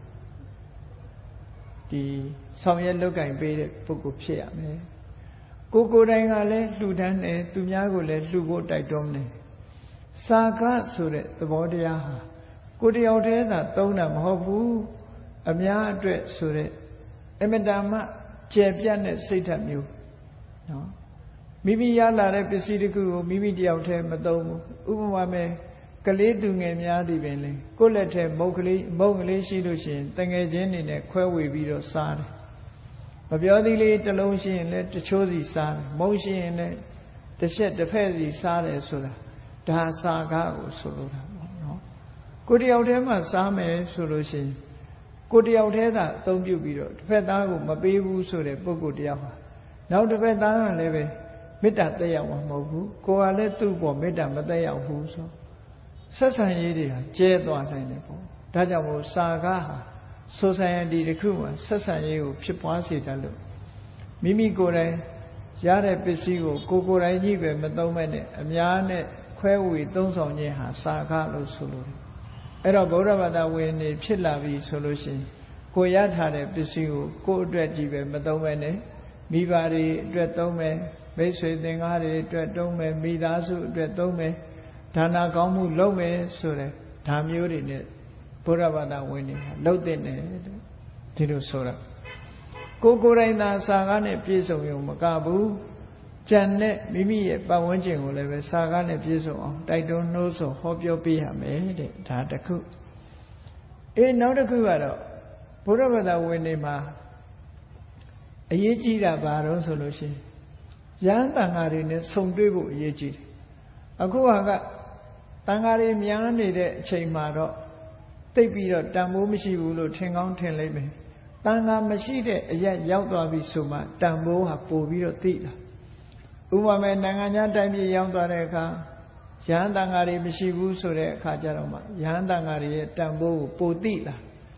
[SPEAKER 1] ဒီဆောင်ရွက်လုပ်ကင်ပေးတဲ့ပုဂ္ဂိုလ်ဖြစ်ရမယ်ကိုယ်တိုင်ကလည်းလှူဒန်းတယ်သူများကိုလည်းလှူဖို့တိုက်တွန်းတယ်စာခဆိုတဲ့သဘောတရားဟာကိုယ်တယောက်တည်းသာသုံးတာမဟုတ်ဘူးအများအတွက်ဆိုတဲ့အမတန်မှကျယ်ပြန့်တဲ့စိတ်ဓာတ်မျိုးနော်မိမိရလာတဲ့ပစ္စည်းတစ်ခုကိုမိမိတယောက်တည်းမသုံးဘူးဥပမာမဲ့ကလေးသူငယ်များသည်ပင်လေကိုယ့်လက်ထဲမုတ်ကလေးရှိလို့ရှိရင်တငယ်ချင်းတွေနဲ့ခွဲဝေပြီးတော့စားတယ်မပြောသေးလေးတစ်လုံးရှိရင်လည်းတချိုးစီစားတယ်မုတ်ရှိရင်လည်းတစ်ချက်တစ်ဖက်စီစားတယ်ဆိုတာဒါစာကားကိုဆိုလိုတာပေါ့နော်ကိုတယောက်တည်းမှစားမယ်ဆိုလို့ရှိရင်ကိုတယောက်တည်းသာအသုံးပြုပြီးတော့တစ်ဖက်သားကိုမပေးဘူးဆိုတဲ့ပုဂ္ဂိုလ်တယောက်ဟာနောက်တစ်ဖက်သားကလည်းပဲမေတ္တာသက်ရောက်မှာမဟုတ်ဘူးကိုယ်ကလည်းသူ့ပေါ်မေတ္တာမသက်ရောက်ဘူးဆိုဆက်ဆံရေးတွေဟာကျဲသွားနိုင်တယ်ပေါ့ဒါကြောင့်မို့စာကားဟာ society တစ်ခုမှာဆက်ဆံရေးကိုဖြစ်ပွားစေတတ်လို့မိမိကိုယ်တိုင်ရတဲ့ပစ္စည်းကိုကိုယ်တိုင်ကြီးပဲမသုံးမဲ့နဲ့အများနဲ့ခွဲဝေသုံးဆောင်ခြင်းဟာစာကားလို့ဆိုလို့အဲ့တော့ဗုဒ္ဓဘာသာဝင်နေဖြစ်လာပြီဆိုလို့ရှိရင်ကိုရထားတဲ့ပစ္စည်းကိုကိုယ့်အတွက်ကြီးပဲမသုံးမဲ့နဲ့မိဘတွေအတွက်သုံးမယ်မိတ်ဆွေသင်္ကားတွေအတွက်သုံးမယ်မိသားစုအတွက်သုံးမယ်ဒါနကောင်းမှုလုပ်မယ်ဆိုတဲ့ဒါမျိုးတွေနဲ့ဘုရားဘာသာဝင်တွေလှုပ်တဲ့နဲ့ဒီလိုဆိုတာကိုယ်တိုင်သာစာကားနဲ့ပြည့်စုံရုံမကဘူးကြံတဲ့မိမိရဲ့ပတ်ဝန်းကျင်ကိုလည်းပဲစာကားနဲ့ပြည့်စုံအောင်တိုက်တွန်းနှိုးဆော်ဟောပြောပေးရမယ်တဲ့ဒါတစ်ခုနောက်တစ်ခုကတော့ဘုရားဘာသာဝင်တွေမှာအရေးကြီးတာဘာတော့ဆိုလို့ရှိရင်ရဟန်းတန်ဃာတွေနဲ့ဆုံတွေ့ဖို့အရေးကြီးတယ်အခုကတန်ဃာတွေများနေတဲ့အချိန်မှာတော့သိပ်ပြီးတော့တန်ဖိုးမရှိဘူးလို့ထင်ကောင်းထင်လိမ့်မယ်တန်ဃာမရှိတဲ့အရက်ရောက်သွားပြီဆိုမှတန်ဖိုးဟာပို့ပြီးတော့သိလာဥပမာနိုင်ငံခြားတိုင်းပြည်ရောက်သွားတဲ့အခါရဟန်းတန်ဃာတွေမရှိဘူးဆိုတဲ့အခါကျတော့မှရဟန်းတန်ဃာတွေရဲ့တန်ဖိုးကိုပိုသိလာ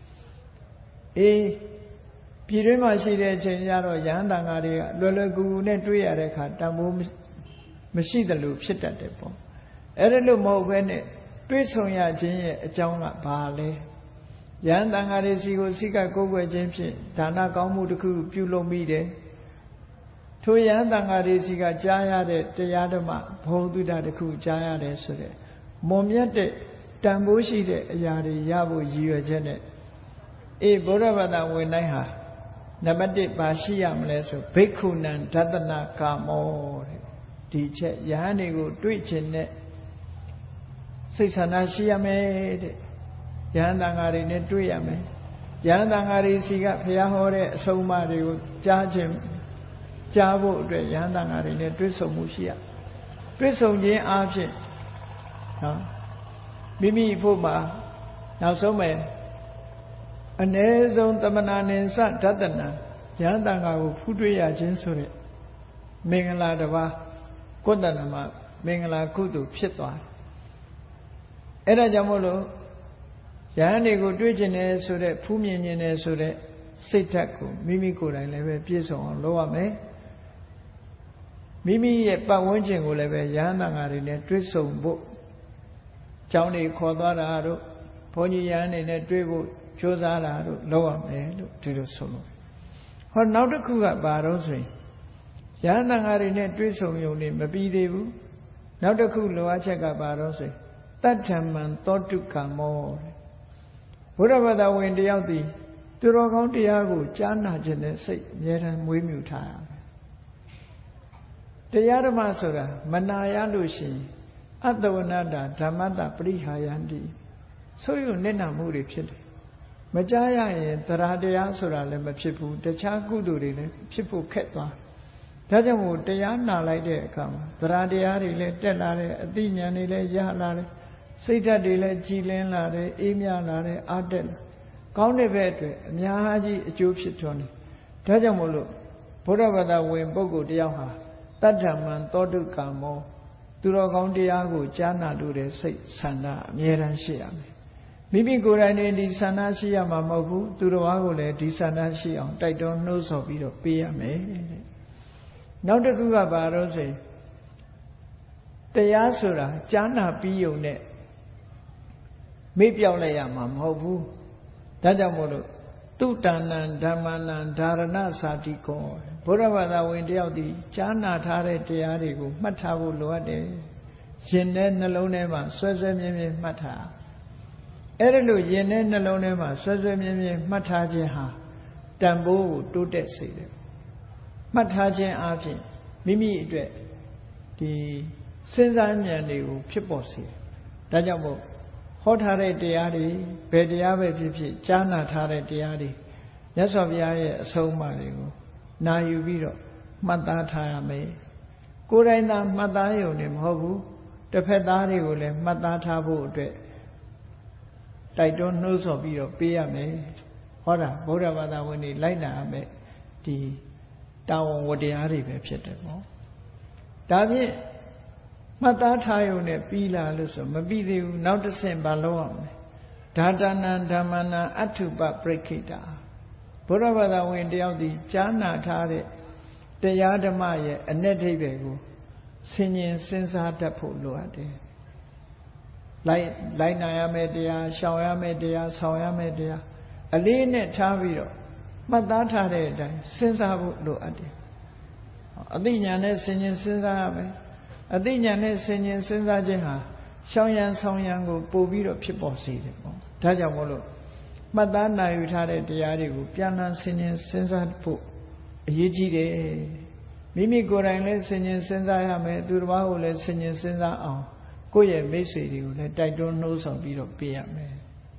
[SPEAKER 1] ပြည်တွင်းမှာရှိတဲ့အချိန်ကျတော့ရဟန်းတန်ဃာတွေကလွယ်လွယ်ကူကူနဲ့တွေ့ရတဲ့အခါတန်ဖိုးမရှိသလိုဖြစ်တတ်တယ်ပေါ့အဲ့ဒါလို့မဟုတ်ဘဲနဲ့တွေ့ဆုံရခြင်းရဲ့အကြောင်းကဘာလဲရဟန်းတန်ဃာတွေစီကိုစိကကိုးကွယ်ခြင်းဖြင့်ဒါနကောင်းမှုတစ်ခုပြုလုပ်မိတယ်ထိုရဟန်းတန်ဃာတွေစီကကြားရတဲ့တရားဓမ္မဘုံတုဒ္ဒတစ်ခုကြားရတယ်ဆိုတဲ့မွန်မြတ်တဲ့တန်ဖိုးရှိတဲ့အရာတွေရဖို့ရည်ရွယ်ချက်နဲ့ဗုဒ္ဓဘာသာဝင်တိုင်းဟာနံပါတ်1ဘာရှိရမလဲဆိုဘိက္ခုနံဒသနာကာမောတဲ့ဒီချက်ယဟန်တွေကိုတွေ့ခြင်းနဲ့စိတ်ဆန္ဒရှိရမယ်တဲ့ယဟန်တန်ဃာတွေနဲ့တွေ့ရမယ်ယဟန်တန်ဃာတွေစီကဘုရားဟောတဲ့အဆုံးအမတွေကိုကြားဖို့အတွက်ယဟန်တန်ဃာတွေနဲ့တွေ့ဆုံမှုရှိရတွေ့ဆုံခြင်းအားဖြင့်နော်မိမိဖို့မှာနောက်ဆုံးမယ်အ ਨੇ ဆုံးသမဏနိသဒသနာယဟန်တန်ဃာကိုဖူးတွေ့ရခြင်းဆိုတဲ့မင်္ဂလာတစ်ပါးကုသလမမင်္ဂလာကုသိုလ်ဖြစ်သွားတယ်အဲ့ဒါကြောင့်မို့လို့ယဟန်တွေကိုတွေ့ကျင်တယ်ဆိုတဲ့ဖူးမြင်ကျင်တယ်ဆိုတဲ့စိတ်ဓာတ်ကိုမိမိကိုယ်တိုင်လည်းပဲပြည့်စုံအောင်လုပ်ရမယ်မိမိရဲ့ပတ်ဝန်းကျင်ကိုလည်းပဲယဟန်တန်ဃာတွေနဲ့တွေ့ဆုံဖို့ကျောင်းတွေခေါ်သွားတာတို့ဘုန်းကြီးယဟန်တွေနဲ့တွေ့ဖို့ကြိုးစားတာတို့လုပ်ရမယ်လို့ဒီလိုဆိုလို့ဟောနောက်တစ်ခုကဘာတော့ဆိုရင်ယဟန်တန်ဃာတွေနဲ့တွေ့ဆုံရုံနဲ့မပြီးသေးဘူးနောက်တစ်ခုလိုအပ်ချက်ကဘာတော့ဆိုရင်တတ္ထမံသောတုကမောတဲ့ဘုရားဘာသာဝင်တယောက်သည်သူတော်ကောင်းတရားကိုကြားနာခြင်းနဲ့စိတ်အမြဲတမ်းမွေးမြူထားရမယ်တရားဓမ္မဆိုတာမနာရလို့ရှိရင်အတ္တဝနတာဓမ္မတပရိဟာယန္တိဆိုရုံနဲ့နာမှုတွေဖြစ်တယ်မကြားရရင်တရားတရားဆိုတာလည်းမဖြစ်ဘူးတခြားကုသိုလ်တွေလည်းဖြစ်ဖို့ခက်သွားဒါကြောင့်မို့တရားနာလိုက်တဲ့အခါမှာတရားတရားတွေလည်းတက်လာတယ်အသိဉာဏ်တွေလည်းရလာတယ်စိတ်ဓာတ်တွေလည်းကြည်လင်းလာတယ်အေးမြလာတယ်အားတက်လာကောင်းတဲ့ဘက်အတွက်အများကြီးအကျိုးဖြစ်ထွန်းတယ်ဒါကြောင့်မို့လို့ဘုရားဘာသာဝင်ပုဂ္ဂိုလ်တယောက်ဟာတတ္ထမံသောတုကံမောသူတော်ကောင်းတရားကိုကြားနာလို့တဲ့စိတ်ဆန္ဒအမြဲတမ်းရှိရမယ်မိမိကိုယ်တိုင်နေဒီဆန္ဒရှိရမှာမဟုတ်ဘူးသူတော်ဘာကိုလည်းဒီဆန္ဒရှိအောင်တိုက်တွန်းနှိုးဆော်ပြီးတော့ပေးရမယ်တဲ့နောက်တစ်ခုကဘာလို့ဆိုရင်တရားဆိုတာကြားနာပြီးုံနဲ့မေ့ပြောက်လိုက်ရမှာမဟုတ်ဘူးဒါကြောင့်မို့လို့တုတ္တနံဓမ္မနံဓာရဏစာတိကောဘုရားဘာသာဝင်တယောက်ဒီကြားနာထားတဲ့တရားတွေကိုမှတ်ထားဖို့လိုအပ်တယ်ရင်ထဲနှလုံးထဲမှာဆွဲဆွဲမြဲမြဲမှတ်ထားအဲ့ဒါလို့ရင်ထဲနှလုံးထဲမှာဆွဲဆွဲမြဲမြဲမှတ်ထားခြင်းဟာတန်ဖိုးကိုတိုးတက်စေတယ်မှတ်ထားခြင်းအပြင်မိမိအတွက်ဒီစဉ်းစားဉာဏ်တွေကိုဖြစ်ပေါ်စေတယ်ဒါကြောင့်မို့ဟောထားတဲ့တရားတွေဘယ်တရားပဲဖြစ်ဖြစ်ကြားနာထားတဲ့တရားတွေမြတ်စွာဘုရားရဲ့အဆုံးအမတွေကိုနာယူပြီးတော့မှတ်သားထားရမယ်ကိုယ်တိုင်သာမှတ်သားရုံနဲ့မဟုတ်ဘူးတစ်ဖက်သားတွေကိုလည်းမှတ်သားထားဖို့အတွက်တိုက်တွန်းနှိုးဆော်ပြီးတော့ပေးရမယ်ဟောတာဗုဒ္ဓဘာသာဝင်တွေလိုက်နာရမယ်ဒီတာဝန်ဝတ္တရားတွေပဲဖြစ်တယ်ပေါ့ဒါဖြင့်မှတ်သားထားရုံနဲ့ပြီးလာလို့ဆိုမပြီးသေးဘူးနောက်တစ်ဆင့်ဘာလုပ်အောင်လဲဒါတနာဓမ္မနာအထုပပရိခိတာဘုရားဘာသာဝင်တယောက်ဒီကြားနာထားတဲ့တရားဓမ္မရဲ့အ내ဒိဗ္ဗေကိုဆင်ញင်စဉ်းစားတတ်ဖို့လိုအပ်တယ်လိုက်နာရမယ့်တရားရှောင်ရမယ့်တရားဆောင်ရမယ့်တရားအလေးနဲ့ထားပြီးတော့မှတ်သားထားတဲ့အတိုင်းစဉ်းစားဖို့လိုအပ်တယ်အသိဉာဏ်နဲ့ဆင်ញင်စဉ်းစားရမယ်အသိဉာဏ်နဲ့ဆင်ញင်စဉ်းစားခြင်းဟာရှောင်ရံဆောင်ရံကိုပို့ပြီးတော့ဖြစ်ပေါ်စေတယ်ပေါ့ဒါကြောင့်မို့လို့မှတ်သားနိုင်ယူထားတဲ့တရားတွေကိုပြန်လှန်ဆင်ញင်စဉ်းစားဖို့အရေးကြီးတယ်မိမိကိုယ်တိုင်လည်းဆင်ញင်စဉ်းစားရမယ်သူတစ်ပါးကိုလည်းဆင်ញင်စဉ်းစားအောင်ကိုယ့်ရဲ့မိတ်ဆွေတွေကိုလည်းတိုက်တွန်းနှိုးဆော်ပြီးတော့ပေးရမယ်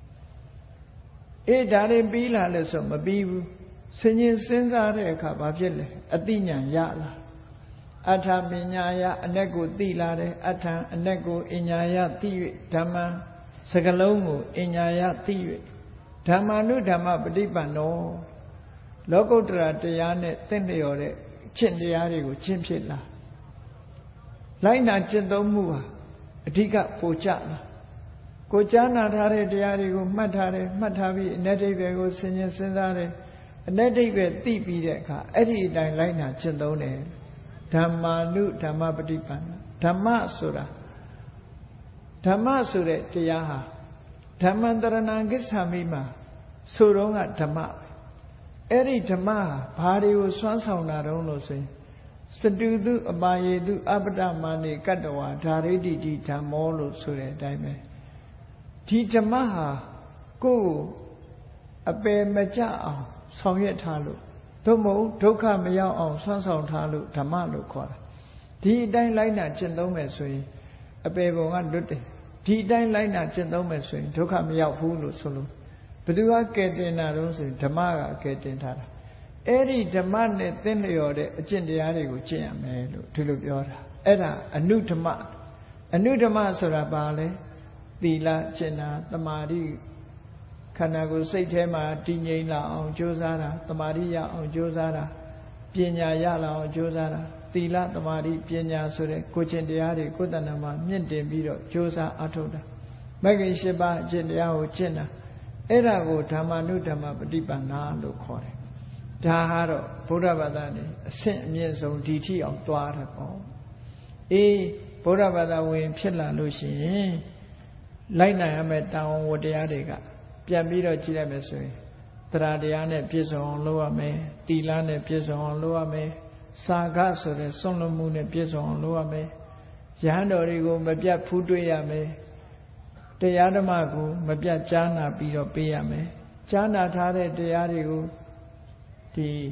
[SPEAKER 1] အေးဒါတွေပြီးလာလို့ဆိုမပြီးဘူးဆင်ញင်စဉ်းစားတဲ့အခါဘာဖြစ်လဲအသိဉာဏ်ရလာအထာပညာယအ내ကိုသိလာတယ်အထံအ내ကိုအညာယသိ၍ဓမ္မစကလုံးကိုအညာယသိ၍ဓမ္မာနုဓမ္မပฏิပန္နောလောကုတ္တရာတရားနဲ့သင့်လျော်တဲ့ကျင့်တရားတွေကိုကျင့်ဖြစ်လာလိုက်နာကျင့်သုံးမှုဟာအဓိကပိုကြလာကိုကြားနာထားတဲ့တရားတွေကိုမှတ်ထားတယ်မှတ်ထားပြီးအ내ဒိဗ္ဗေကိုဆင်ញင်စဉ်းစားတယ်အ내ဒိဗ္ဗေသိပြီးတဲ့အခါအဲ့ဒီအတိုင်းလိုက်နာကျင့်သုံးတယ်ဓမ္မာနုဓမ္မပฏิပန္နဓမ္မဆိုတာဓမ္မဆိုတဲ့တရားဟာဓမ္မန္တရဏံကိစ္ဆာမိမှာဆိုတော့ကဓမ္မအဲ့ဒီဓမ္မဟာဘာတွေကိုစွမ်းဆောင်တာတုံးလို့ဆိုရင်စတုတုအပါယေတုအပတ္တမာနေကတ္တဝါဓာရိတိတိဓမ္မောလို့ဆိုတဲ့အတိုင်းပဲဒီဓမ္မဟာကိုယ်အပယ်မကျအောင်ဆောင်ရွက်ထားလို့သို့မဟုတ်ဒုက္ခမရောက်အောင်ဆွမ်းဆောင်ထားလို့ဓမ္မလို့ခေါ်တာဒီအတိုင်းလိုက်နာကျင့်သုံးမယ်ဆိုရင်အပယ်ပုံကလွတ်တယ်ဒီအတိုင်းလိုက်နာကျင့်သုံးမယ်ဆိုရင်ဒုက္ခမရောက်ဘူးလို့ဆိုလို့ဘယ်သူကကယ်တင်တာတော့ဆိုရင်ဓမ္မကကယ်တင်ထားတာအဲ့ဒီဓမ္မနဲ့သင်လျော်တဲ့အကျင့်တရားတွေကိုကျင့်ရမယ်လို့ဒီလိုပြောတာအဲ့ဒါအနုဓမ္မဆိုတာဘာလဲသီလကျင့်တာသမာဓိခန္ဓာကိုယ်စိတ်ထဲမှာတည်ငြိမ်လာအောင်ကြိုးစားတာသမာဓိရအောင်ကြိုးစားတာပညာရလာအောင်ကြိုးစားတာသီလသမာဓိပညာဆိုတဲ့ကိုယ်ကျင့်တရားတွေကိုယ်တဏ္ဍာမှာမြင့်တင်ပြီးတော့ကြိုးစားအထောက်တာမဂ္ဂင်၈ပါးအကျင့်တရားကိုကျင့်တာအဲ့ဒါကိုဓမ္မနုဓမ္မပฏิပန္နာလို့ခေါ်တယ်ဒါဟာတော့ဗုဒ္ဓဘာသာနဲ့အဆင့်အမြင့်ဆုံးဒီထိအောင်သွားတယ်ပေါ့အေးဗုဒ္ဓဘာသာဝင်ဖြစ်လာလို့ရှိရင်လိုက်နိုင်ရမယ့်တာဝန်ဝတ္တရားတွေကပြန်ပြီးတော့ကြည့်လိုက်မယ်ဆိုရင်တရားတရားနဲ့ပြည့်စုံအောင်လုပ်ရမယ်သီလနဲ့ပြည့်စုံအောင်လုပ်ရမယ်စာကဆိုတဲ့စွန့်လွတ်မှုနဲ့ပြည့်စုံအောင်လုပ်ရမယ်ယဟန်တော်တွေကိုမပြတ်ဖူးတွေ့ရမယ်တရားဓမ္မကိုမပြတ်ကြားနာပြီးတော့ပေးရမယ်ကြားနာထားတဲ့တရားတွေကိုဒီ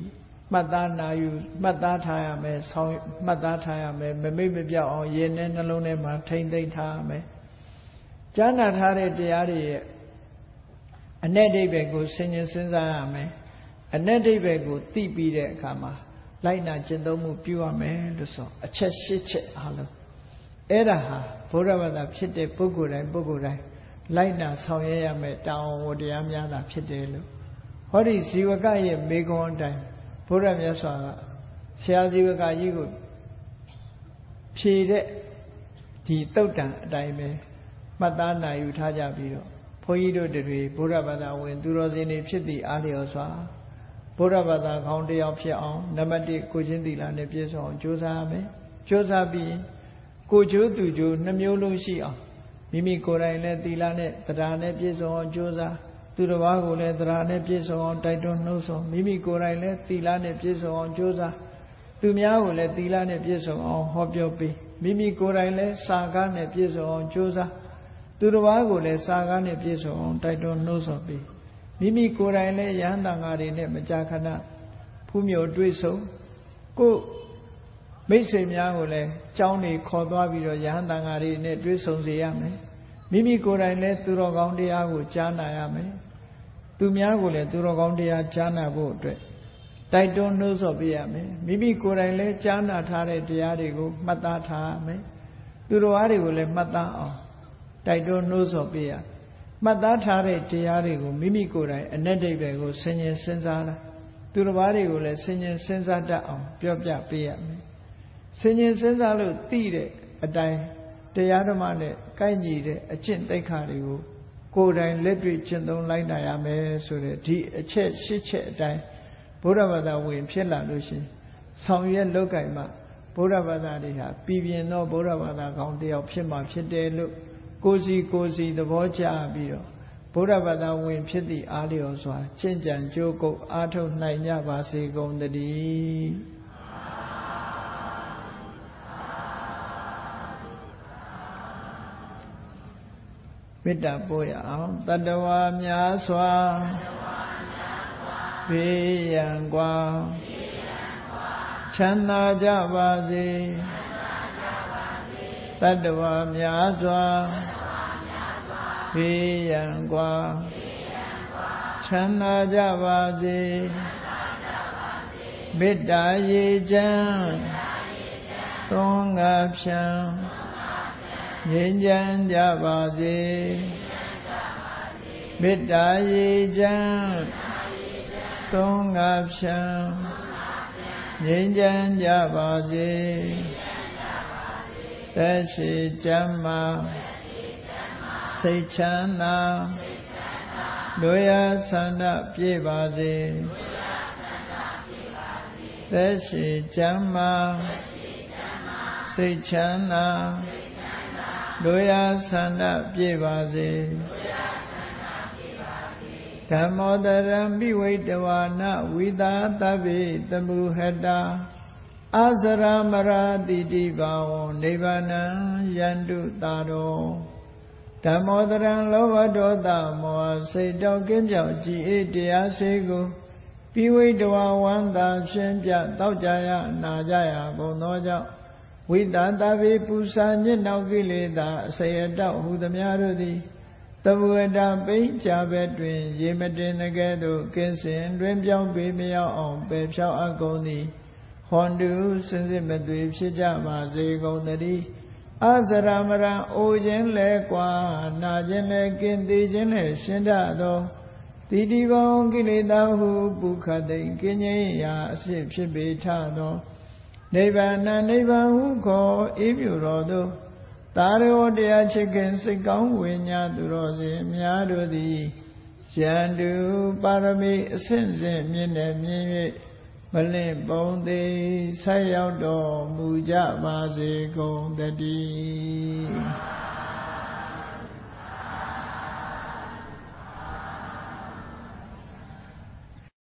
[SPEAKER 1] မှတ်သားနာယူမှတ်သားထားရမယ်ဆောင်းမှတ်သားထားရမယ်မမိတ်မပြောက်အောင်ရင်နဲ့နှလုံးထဲမှာထိမ့်သိမ့်ထားရမယ်ကြားနာထားတဲ့တရားတွေရဲ့အ내ဒိဗ္ဗေကိုဆင်ញင်စဉ်းစားရမယ်အ내ဒိဗ္ဗေကိုသိပြီးတဲ့အခါမှာလိုက်နာကျင့်သုံးမှုပြုရမယ်လို့ဆိုအချက်၈ချက်အားလုံးအဲ့ဒါဟာဘုရားဘာသာဖြစ်တဲ့ပုဂ္ဂိုလ်တိုင်းလိုက်နာဆောင်ရွက်ရမယ်တောင်းဝတရားများတာဖြစ်တယ်လို့ဟောဒီဇီဝကရဲ့မေခွန်းအတိုင်းဘုရားမြတ်စွာကဆရာဇီဝကကြီးကိုဖြေတဲ့ဒီတုတ်တန်အတိုင်းပဲမှတ်သားနိုင်ယူထားကြပြီးတော့ဘုန်းကြီးတို့တွေဘုရားဘာသာဝင်သူတော်စင်တွေဖြစ်သည့်အားလျော်စွာဘုရားဘာသာခေါင်းတရားဖြစ်အောင်နံပါတ်1ကိုချင်းသီလနဲ့ပြည့်စုံအောင်ကြိုးစားရမယ်ကြိုးစားပြီးကိုကျိုးသူကျိုးနှမျိုးလုံးရှိအောင်မိမိကိုယ်တိုင်လည်းသီလနဲ့တရားနဲ့ပြည့်စုံအောင်ကြိုးစားသူတစ်ပါးကိုလည်းတရားနဲ့ပြည့်စုံအောင်တိုက်တွန်းနှိုးဆော်မိမိကိုယ်တိုင်လည်းသီလနဲ့ပြည့်စုံအောင်ကြိုးစားသူများကိုလည်းသီလနဲ့ပြည့်စုံအောင်ဟောပြောပေးမိမိကိုယ်တိုင်လည်းစာကားနဲ့ပြည့်စုံအောင်ကြိုးစားသူတစ်ပါးကိုလည်းစာကားနဲ့ပြည့်စုံအောင်တိုက်တွန်းနှိုးဆော်ပေးမိမိကိုယ်တိုင်လည်းယဟန်တန်ဃာတွေနဲ့မကြာခဏဖူးမြော်တွေ့ဆုံကိုမိတ်ဆွေများကိုလည်းကြောင်းနေခေါ်သွားပြီးတော့ယဟန်တန်ဃာတွေနဲ့တွေ့ဆုံစေရမယ်မိမိကိုယ်တိုင်လည်းသူတော်ကောင်းတရားကိုကြားနာရမယ်သူများကိုလည်းသူတော်ကောင်းတရားကြားနာဖို့အတွက်တိုက်တွန်းနှိုးဆော်ပေးရမယ်မိမိကိုယ်တိုင်လည်းကြားနာထားတဲ့တရားတွေကိုမှတ်သားထားရမယ်သူတော်အားတွေကိုလည်းမှတ်သားအောင်တိုက်တွန်းနှိုးဆော်ပေးရမှတ်သားထားတဲ့တရားတွေကိုမိမိကိုယ်တိုင်အ내ဒိဗ္ဗေကိုဆင်ញင်စဉ်းစားတာသူတစ်ပါးတွေကိုလည်းဆင်ញင်စဉ်းစားတတ်အောင်ပြောပြပေးရမယ်ဆင်ញင်စဉ်းစားလို့သိတဲ့အတိုင်းတရားဓမ္မနဲ့ကိုက်ညီတဲ့အကျင့်သိက္ခာတွေကိုကိုယ်တိုင်လက်တွေ့ကျင့်သုံးလိုက်နိုင်ရမယ်ဆိုတဲ့ဒီအချက်၈ချက်အတိုင်းဘုရားဘာသာဝင်ဖြစ်လာလို့ရှိရင်ဆောင်ရွက်လုပ်ကိုင်မှဘုရားဘာသာတွေဟာပြည်ပြင်းသောဘုရားဘာသာကောင်းတယောက်ဖြစ်မှဖြစ်တယ်လို့ကိုယ်စီသဘောကျပြီးတော့ဘုရားဘာသာဝင်ဖြစ်သည့်အားလျော်စွာကျင့်ကြံကြိုးကုပ်အားထုတ်နိုင်ကြပါစေကုန်သတည်းမေတ္တာပို့ရအောင်တတ္တဝါများစွာဘေးရန်ကွာချမ်းသာကြပါစေတတ္တဝါများစွာဘေးရန်ကွာချမ်းသာကြပါစေမေတ္တာရေချမ်းသွန်ငါဖြံငြိမ်းချမ်းကြပါစေမေတ္တာရေချမ်းသွန်ငါဖြံငြိမ်းချမ်းကြပါစေသက်ရှိချမ်းသာစိတ်ချမ်းသာတို့ရဆန္ဒပြည့်ပါစေသက်ရှိချမ်းသာစိတ်ချမ်းသာတို့ရဆန္ဒပြည့်ပါစေဓမ္မောတရံပိဝိတဝါနဝိသာသဗ္ဗေတမုဟတာအာဇရမရာတိတိဘာဝောနိဗ္ဗာနံယန္တုတာရောဓမ္မောတရံလောဘဒေါသမောဟစိတ်တောကင်းပြောက်ကြည်အေးတရားစေကိုပိဝိတဝါဝန္တာရှင်းပြတောက်ကြရနာကြရကုန်သောကြောင့်ဝိသသဗ္ဗေပူဇာညစ်နောက်ကိလေသာအစရတောက်ဟုသမျှတို့သည်တဘဝတပိဉ္ချဘက်တွင်ရေမတင်တကဲ့သို့ကင်းစင်တွင်ပြောင်းပေမရောက်အောင်ပယ်ဖြောက်အပ်ကုန်သည်ဟွန်တုစင်စစ်မသွေဖြစ်ကြပါစေကုန်သတည်းအာဇရမရံအိုခြင်းလဲကွာနာခြင်းလဲကင်းသေးခြင်းလဲရှင်းတတ်သောတိတိဘောင်ကိလေသာဟုပုခတိကင်းငြိမ်းရာအစစ်ဖြစ်ပေထသောနိဗ္ဗာန်နိဗ္ဗာန်ဟုခေါ်အေးမြူတော်သို့သာရောတရားချစ်ခင်စိတ်ကောင်းဝိညာသူတော်စင်များတို့သည်ယန္တုပါရမီအဆင့်ဆင့်မြင့်နေမြင့်၍မလင့်ပုံသေးဆက်ရောက်တော်မူကြပါစေကုန်သတည်း